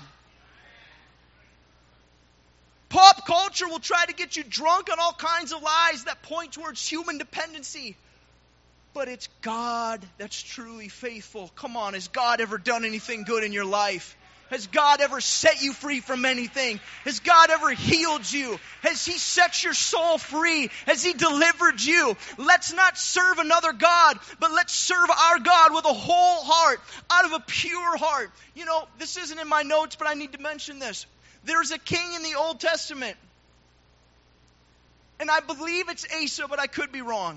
Pop culture will try to get you drunk on all kinds of lies that point towards human dependency. But it's God that's truly faithful. Come on, has God ever done anything good in your life? Has God ever set you free from anything? Has God ever healed you? Has He set your soul free? Has He delivered you? Let's not serve another God, but let's serve our God with a whole heart, out of a pure heart. You know, this isn't in my notes, but I need to mention this. There's a king in the Old Testament, and I believe it's Asa, but I could be wrong.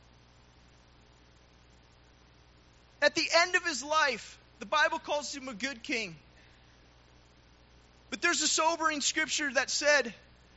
At the end of his life, the Bible calls him a good king. But there's a sobering scripture that said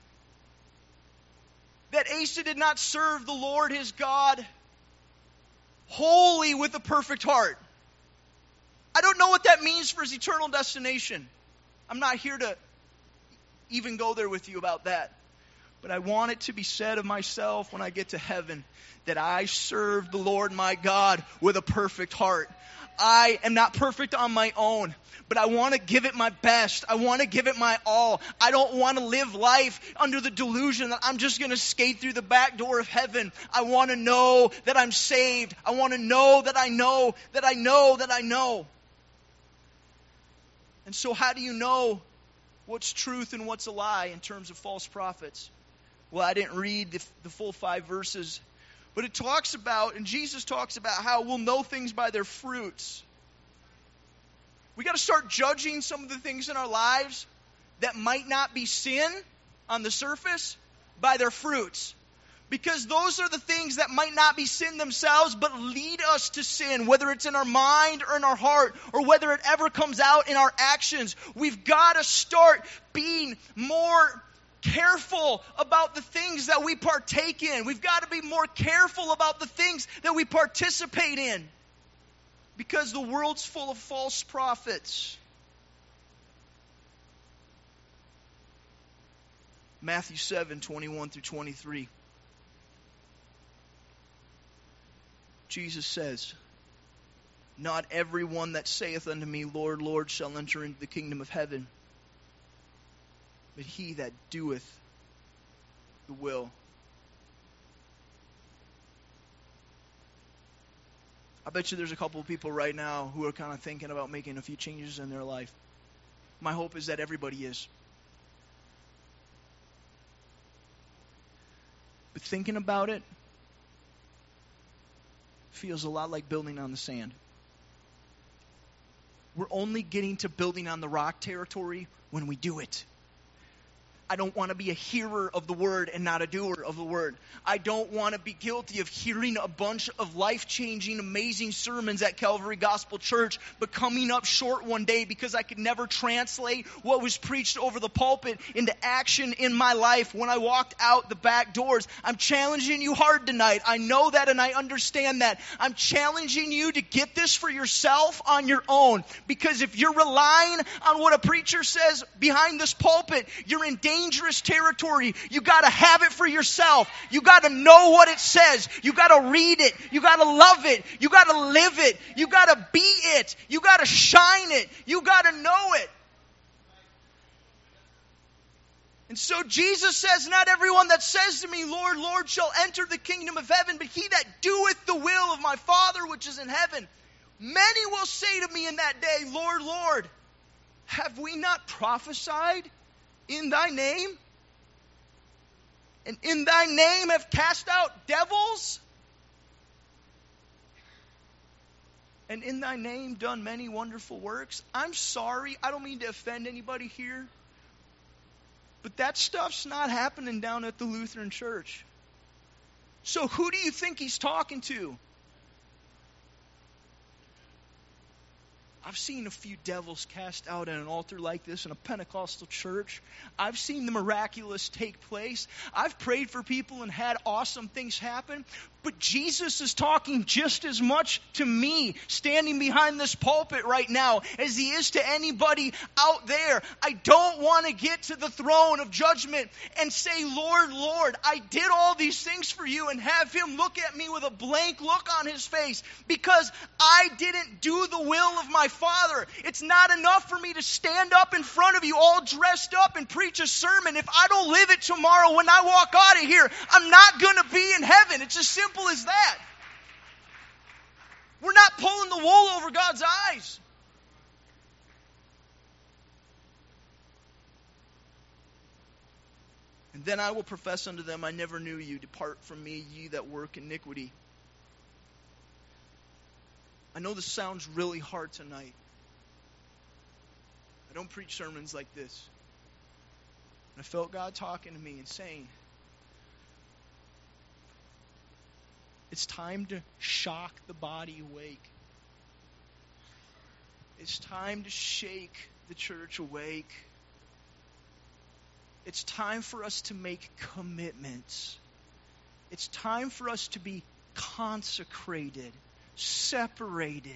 that Asa did not serve the Lord his God wholly with a perfect heart. I don't know what that means for his eternal destination. I'm not here to even go there with you about that. But I want it to be said of myself when I get to heaven that I serve the Lord my God with a perfect heart. I am not perfect on my own, but I want to give it my best. I want to give it my all. I don't want to live life under the delusion that I'm just going to skate through the back door of heaven. I want to know that I'm saved. I want to know that I know that I know that I know. And so how do you know what's truth and what's a lie in terms of false prophets? Well, I didn't read the, the full five verses. But it talks about, and Jesus talks about how we'll know things by their fruits. We got to start judging some of the things in our lives that might not be sin on the surface by their fruits. Because those are the things that might not be sin themselves, but lead us to sin, whether it's in our mind or in our heart, or whether it ever comes out in our actions. We've got to start being more careful about the things that we partake in. We've got to be more careful about the things that we participate in. Because the world's full of false prophets. Matthew seven, twenty-one through twenty-three. Jesus says, "Not everyone that saith unto me, Lord, Lord, shall enter into the kingdom of heaven, but he that doeth the will." I bet you there's a couple of people right now who are kind of thinking about making a few changes in their life. My hope is that everybody is. But thinking about it feels a lot like building on the sand. We're only getting to building on the rock territory when we do it. I don't want to be a hearer of the word and not a doer of the word. I don't want to be guilty of hearing a bunch of life-changing, amazing sermons at Calvary Gospel Church, but coming up short one day because I could never translate what was preached over the pulpit into action in my life when I walked out the back doors. I'm challenging you hard tonight. I know that and I understand that. I'm challenging you to get this for yourself on your own. Because if you're relying on what a preacher says behind this pulpit, you're in danger. Dangerous territory. You got to have it for yourself. You got to know what it says. You got to read it. You got to love it. You got to live it. You got to be it. You got to shine it. You got to know it. And so Jesus says, "Not everyone that says to me, Lord, Lord, shall enter the kingdom of heaven, but he that doeth the will of my Father which is in heaven. Many will say to me in that day, Lord, Lord, have we not prophesied in thy name? And in thy name have cast out devils? And in thy name done many wonderful works?" I'm sorry, I don't mean to offend anybody here, but that stuff's not happening down at the Lutheran Church. So who do you think he's talking to? I've seen a few devils cast out at an altar like this in a Pentecostal church. I've seen the miraculous take place. I've prayed for people and had awesome things happen. But Jesus is talking just as much to me standing behind this pulpit right now as he is to anybody out there. I don't want to get to the throne of judgment and say, Lord, Lord, I did all these things for you, and have him look at me with a blank look on his face because I didn't do the will of my Father. It's not enough for me to stand up in front of you all dressed up and preach a sermon. If I don't live it tomorrow when I walk out of here, I'm not going to be in heaven. It's as simple as that. We're not pulling the wool over God's eyes. And then I will profess unto them, I never knew you. Depart from me, ye that work iniquity. I know this sounds really hard tonight. I don't preach sermons like this. And I felt God talking to me and saying, it's time to shock the body awake. It's time to shake the church awake. It's time for us to make commitments. It's time for us to be consecrated, separated.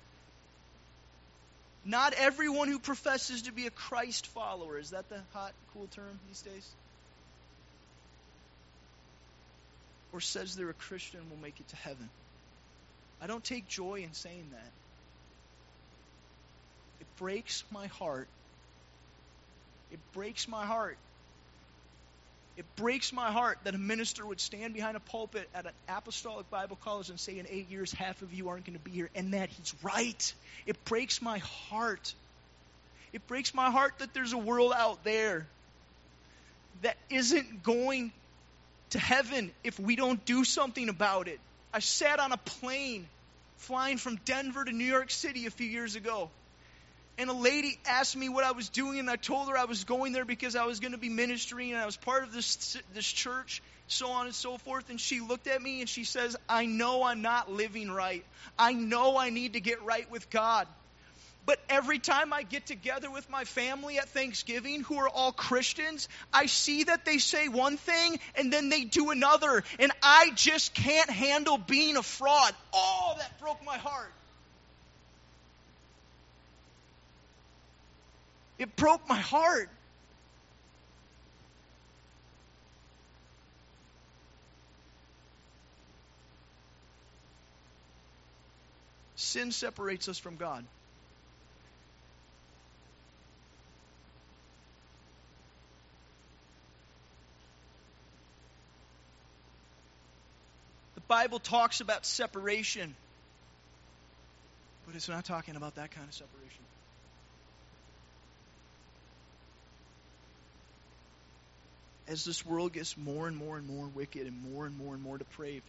Not everyone who professes to be a Christ follower. Is that the hot, cool term these days? Or says they're a Christian will make it to heaven. I don't take joy in saying that. It breaks my heart. It breaks my heart. It breaks my heart that a minister would stand behind a pulpit at an apostolic Bible college and say in eight years half of you aren't going to be here, and that he's right. It breaks my heart. It breaks my heart that there's a world out there that isn't going to heaven if we don't do something about it. I sat on a plane flying from Denver to New York City a few years ago. And a lady asked me what I was doing, and I told her I was going there because I was going to be ministering, and I was part of this this church, so on and so forth. And she looked at me and she says, I know I'm not living right. I know I need to get right with God. But every time I get together with my family at Thanksgiving, who are all Christians, I see that they say one thing and then they do another. And I just can't handle being a fraud. Oh, that broke my heart. It broke my heart. Sin separates us from God. The Bible talks about separation, but it's not talking about that kind of separation. As this world gets more and more and more wicked and more and more and more depraved,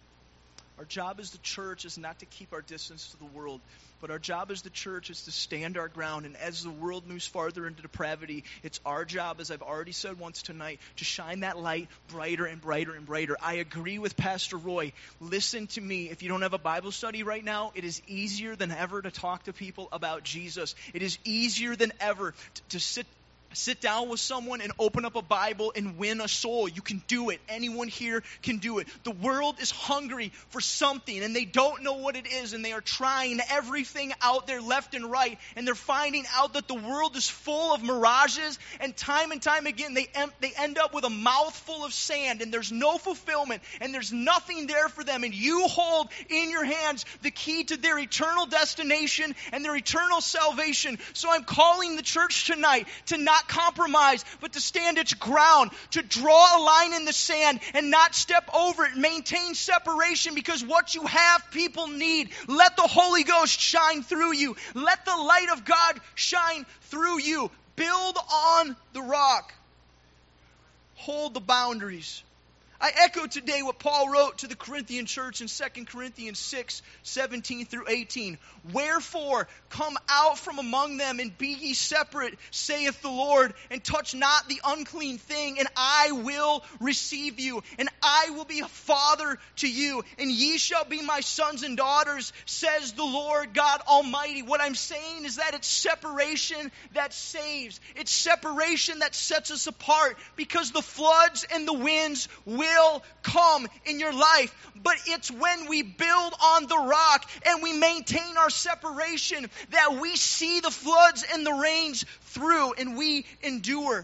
our job as the church is not to keep our distance to the world, but our job as the church is to stand our ground. And as the world moves farther into depravity, it's our job, as I've already said once tonight, to shine that light brighter and brighter and brighter. I agree with Pastor Roy. Listen to me. If you don't have a Bible study right now, it is easier than ever to talk to people about Jesus. It is easier than ever to, to sit Sit down with someone and open up a Bible and win a soul. You can do it. Anyone here can do it. The world is hungry for something, and they don't know what it is, and they are trying everything out there left and right, and they're finding out that the world is full of mirages, and time and time again they, em- they end up with a mouthful of sand, and there's no fulfillment, and there's nothing there for them, and you hold in your hands the key to their eternal destination and their eternal salvation. So I'm calling the church tonight to not compromise, but to stand its ground, to draw a line in the sand and not step over it, maintain separation, because what you have people need. Let the Holy Ghost shine through you. Let the light of God shine through you. Build on the rock. Hold the boundaries. I echo today what Paul wrote to the Corinthian church in Second Corinthians six, seventeen through eighteen. Wherefore, come out from among them and be ye separate, saith the Lord, and touch not the unclean thing, and I will receive you, and I will be a father to you, and ye shall be my sons and daughters, says the Lord God Almighty. What I'm saying is that it's separation that saves. It's separation that sets us apart, because the floods and the winds will will come in your life, but it's when we build on the rock and we maintain our separation that we see the floods and the rains through and we endure.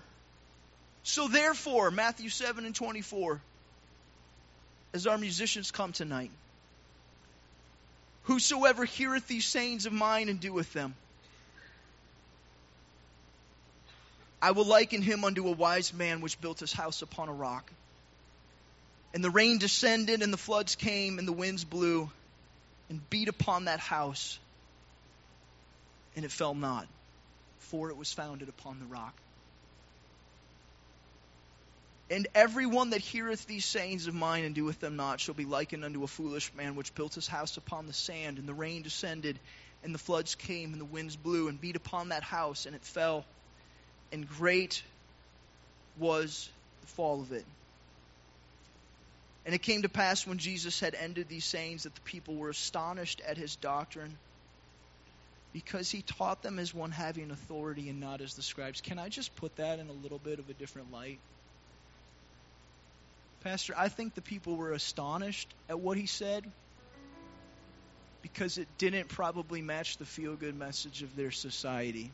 So therefore, Matthew seven and twenty-four, as our musicians come tonight, whosoever heareth these sayings of mine and doeth them, I will liken him unto a wise man which built his house upon a rock. And the rain descended, and the floods came, and the winds blew, and beat upon that house, and it fell not, for it was founded upon the rock. And every one that heareth these sayings of mine and doeth them not shall be likened unto a foolish man which built his house upon the sand, and the rain descended, and the floods came, and the winds blew, and beat upon that house, and it fell, and great was the fall of it. And it came to pass when Jesus had ended these sayings that the people were astonished at his doctrine, because he taught them as one having authority and not as the scribes. Can I just put that in a little bit of a different light? Pastor, I think the people were astonished at what he said because it didn't probably match the feel-good message of their society.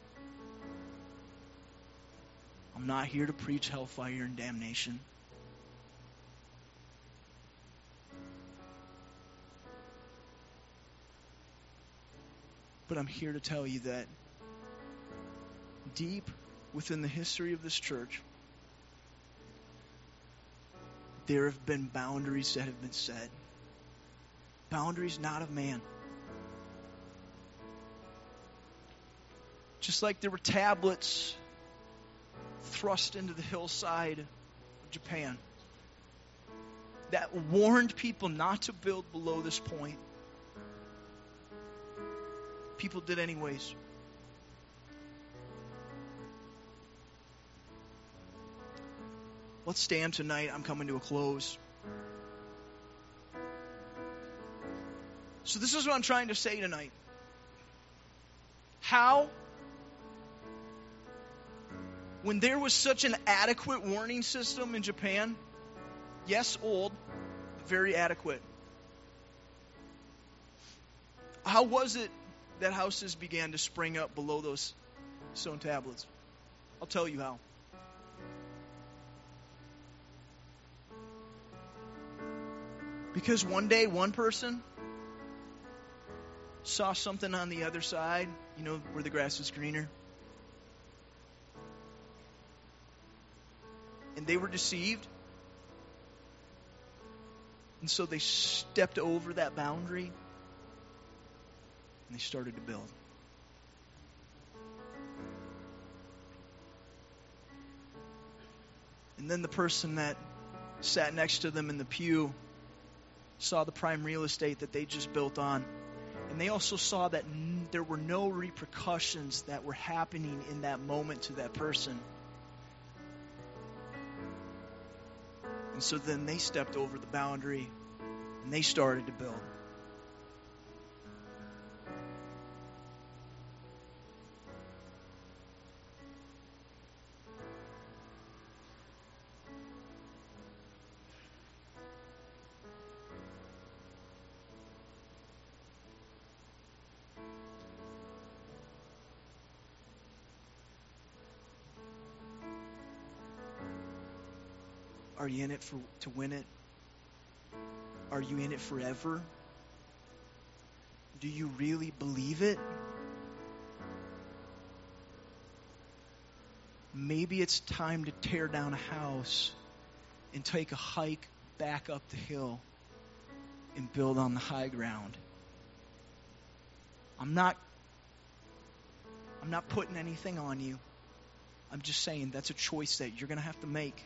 I'm not here to preach hellfire and damnation. But I'm here to tell you that deep within the history of this church, there have been boundaries that have been set. Boundaries not of man. Just like there were tablets thrust into the hillside of Japan that warned people not to build below this point. People did anyways. Let's stand tonight. I'm coming to a close. So this is what I'm trying to say tonight. How, when there was such an adequate warning system in Japan, yes, old, but very adequate, how was it that houses began to spring up below those stone tablets? I'll tell you how. Because one day, one person saw something on the other side, you know, where the grass is greener. And they were deceived. And so they stepped over that boundary and they started to build. And then the person that sat next to them in the pew saw the prime real estate that they just built on. And they also saw that n- there were no repercussions that were happening in that moment to that person. And so then they stepped over the boundary and they started to build. Are you in it for to win it? Are you in it forever? Do you really believe it? Maybe it's time to tear down a house and take a hike back up the hill and build on the high ground. I'm not I'm not putting anything on you. I'm just saying that's a choice that you're going to have to make.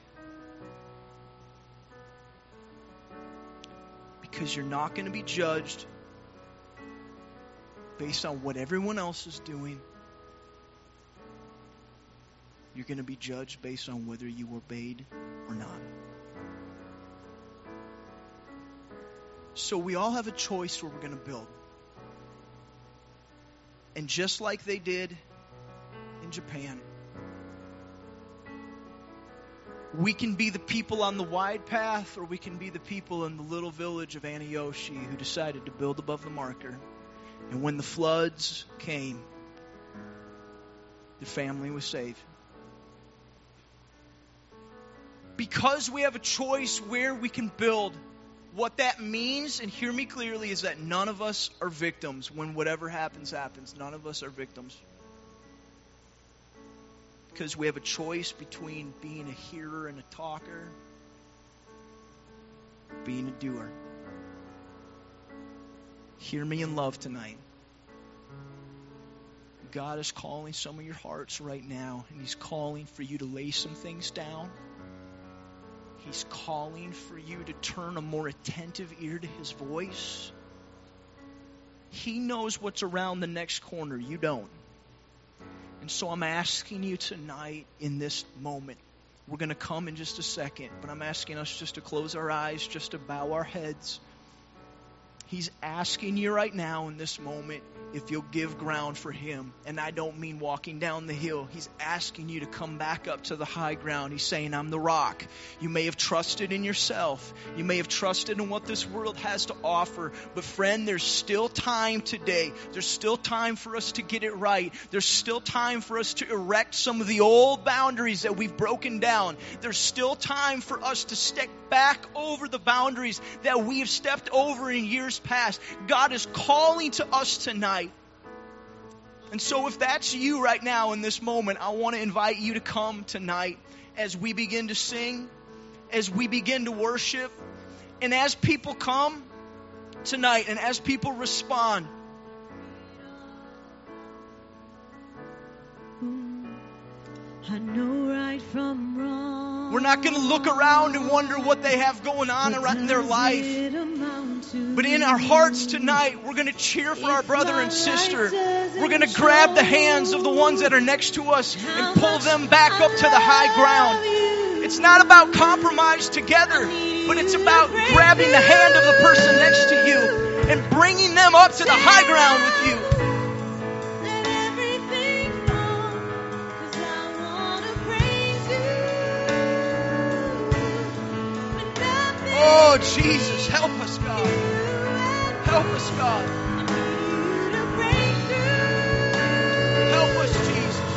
Because you're not going to be judged based on what everyone else is doing. You're going to be judged based on whether you obeyed or not. So we all have a choice where we're going to build. And just like they did in Japan, we can be the people on the wide path, or we can be the people in the little village of Aniyoshi who decided to build above the marker. And when the floods came, the family was saved. Because we have a choice where we can build, what that means, and hear me clearly, is that none of us are victims. When whatever happens, happens. None of us are victims. Because we have a choice between being a hearer and a talker, being a doer. Hear me in love tonight. God is calling some of your hearts right now, and He's calling for you to lay some things down. He's calling for you to turn a more attentive ear to His voice. He knows what's around the next corner. You don't. And so I'm asking you tonight in this moment. We're going to come in just a second, but I'm asking us just to close our eyes, just to bow our heads. He's asking you right now in this moment if you'll give ground for Him. And I don't mean walking down the hill. He's asking you to come back up to the high ground. He's saying, I'm the rock. You may have trusted in yourself. You may have trusted in what this world has to offer. But friend, there's still time today. There's still time for us to get it right. There's still time for us to erect some of the old boundaries that we've broken down. There's still time for us to step back over the boundaries that we have stepped over in years past. God is calling to us tonight. And so if that's you right now in this moment, I want to invite you to come tonight as we begin to sing, as we begin to worship, and as people come tonight and as people respond.
I know right from wrong.
We're not going to look around and wonder what they have going on in their life. But in our hearts tonight, we're going to cheer for our brother and sister. We're going to grab the hands of the ones that are next to us and pull them back up to the high ground. It's not about compromise together, but it's about grabbing the hand of the person next to you and bringing them up to the high ground with you. Oh, Jesus, help us, God. Help us, God. Help us, Jesus.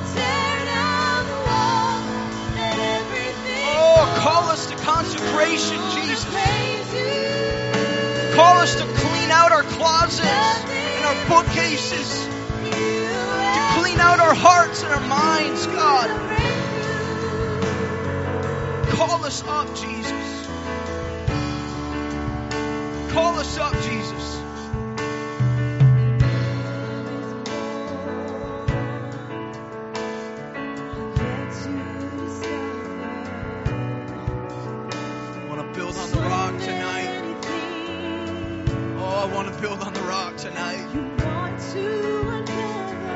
Oh, call us to consecration, Jesus. Call us to clean out our closets and our bookcases. To clean out our hearts and our minds, God. Call us up, Jesus. Call us up, Jesus. I want to build on the rock tonight. Oh, I want to build on the rock tonight.
You want to uncover.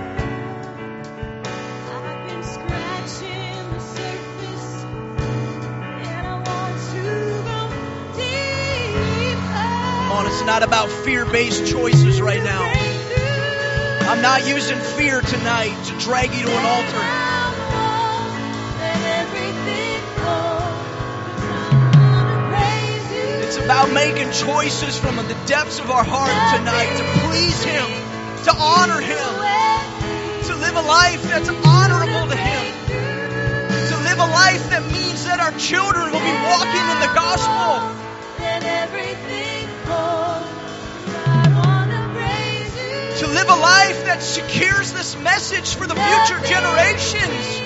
I've been scratching the surface, and I want to go deeper.
Come on, it's not about fear-based choices right now. I'm not using fear tonight to drag you to an altar. It's about making choices from the depths of our heart tonight to please Him, to honor Him, to live a life that's honorable to Him, to live a life that means that our children will be walking in the gospel. To live a life that secures this message for the future generations.